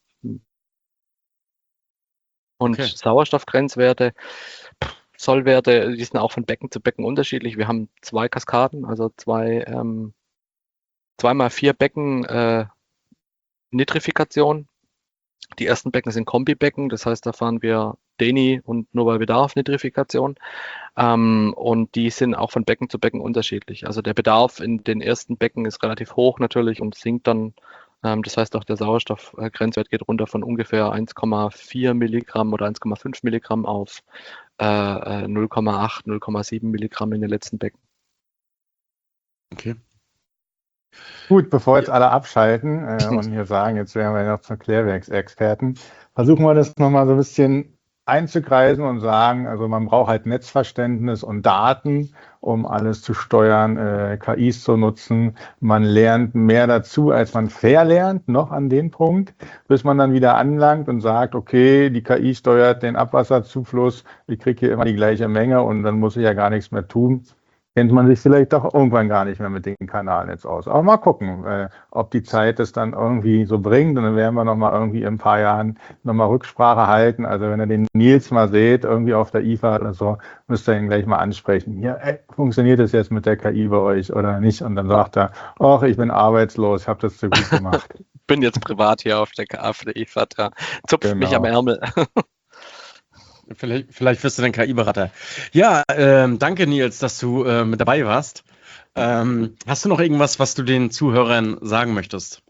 Speaker 3: Und
Speaker 2: Okay.
Speaker 3: Sauerstoffgrenzwerte, Sollwerte, die sind auch von Becken zu Becken unterschiedlich. Wir haben zwei Kaskaden, also zwei ähm, zweimal vier Becken äh, Nitrifikation. Die ersten Becken sind Kombibecken, das heißt, da fahren wir Deni und nur bei Bedarf Nitrifikation. Ähm, und die sind auch von Becken zu Becken unterschiedlich. Also der Bedarf in den ersten Becken ist relativ hoch natürlich und sinkt dann. Ähm, das heißt, auch der Sauerstoffgrenzwert geht runter von ungefähr eins Komma vier Milligramm oder eins Komma fünf Milligramm auf äh, null Komma acht, null Komma sieben Milligramm in den letzten Becken.
Speaker 2: Okay.
Speaker 1: Gut, bevor jetzt alle abschalten äh, und hier sagen, jetzt wären wir noch zum Klärwerksexperten, versuchen wir das nochmal so ein bisschen einzukreisen und sagen, also man braucht halt Netzverständnis und Daten, um alles zu steuern, äh, K Is zu nutzen. Man lernt mehr dazu, als man verlernt, noch an den Punkt, bis man dann wieder anlangt und sagt, okay, die K I steuert den Abwasserzufluss, ich kriege hier immer die gleiche Menge und dann muss ich ja gar nichts mehr tun. Kennt man sich vielleicht doch irgendwann gar nicht mehr mit dem Kanal jetzt aus. Aber mal gucken, äh, ob die Zeit es dann irgendwie so bringt. Und dann werden wir nochmal irgendwie in ein paar Jahren nochmal Rücksprache halten. Also wenn ihr den Nils mal seht, irgendwie auf der I F A oder so, müsst ihr ihn gleich mal ansprechen. Hier, ey, funktioniert das jetzt mit der K I bei euch oder nicht? Und dann sagt er, ach, ich bin arbeitslos, ich habe das zu gut gemacht.
Speaker 3: Bin jetzt privat hier auf der, auf der I F A T, ja. Zupft
Speaker 1: Genau.
Speaker 3: mich am Ärmel.
Speaker 2: Vielleicht, vielleicht wirst du dann K I-Berater. Ja, ähm, danke Nils, dass du äh, mit dabei warst. Ähm, hast du noch irgendwas, was du den Zuhörern sagen möchtest?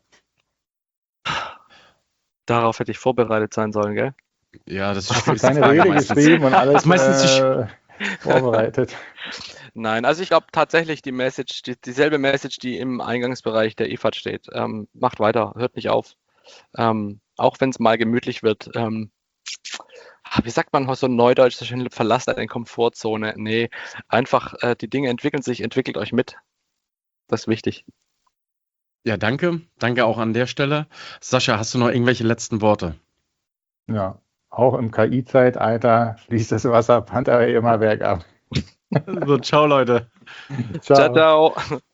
Speaker 3: Darauf hätte ich vorbereitet sein sollen, gell?
Speaker 2: Ja, das
Speaker 1: Hast du
Speaker 2: ist die
Speaker 1: deine
Speaker 2: Frage
Speaker 1: Rede
Speaker 2: meistens.
Speaker 1: geschrieben und alles
Speaker 2: Das ist meistens die
Speaker 1: äh, vorbereitet?
Speaker 3: Nein, also ich glaube tatsächlich die Message, die, dieselbe Message, die im Eingangsbereich der I F A T steht. Ähm, macht weiter, hört nicht auf. Ähm, auch wenn es mal gemütlich wird. Ähm, wie sagt man so neudeutsch, so schön, verlasst eine Komfortzone. Nee, einfach äh, die Dinge entwickeln sich, entwickelt euch mit. Das ist wichtig.
Speaker 2: Ja, danke. Danke auch an der Stelle. Sascha, hast du noch irgendwelche letzten Worte?
Speaker 1: Ja, auch im K I-Zeitalter fließt das Wasser Panther immer bergab.
Speaker 2: So, ciao Leute.
Speaker 1: Ciao.
Speaker 3: Ciao, ciao.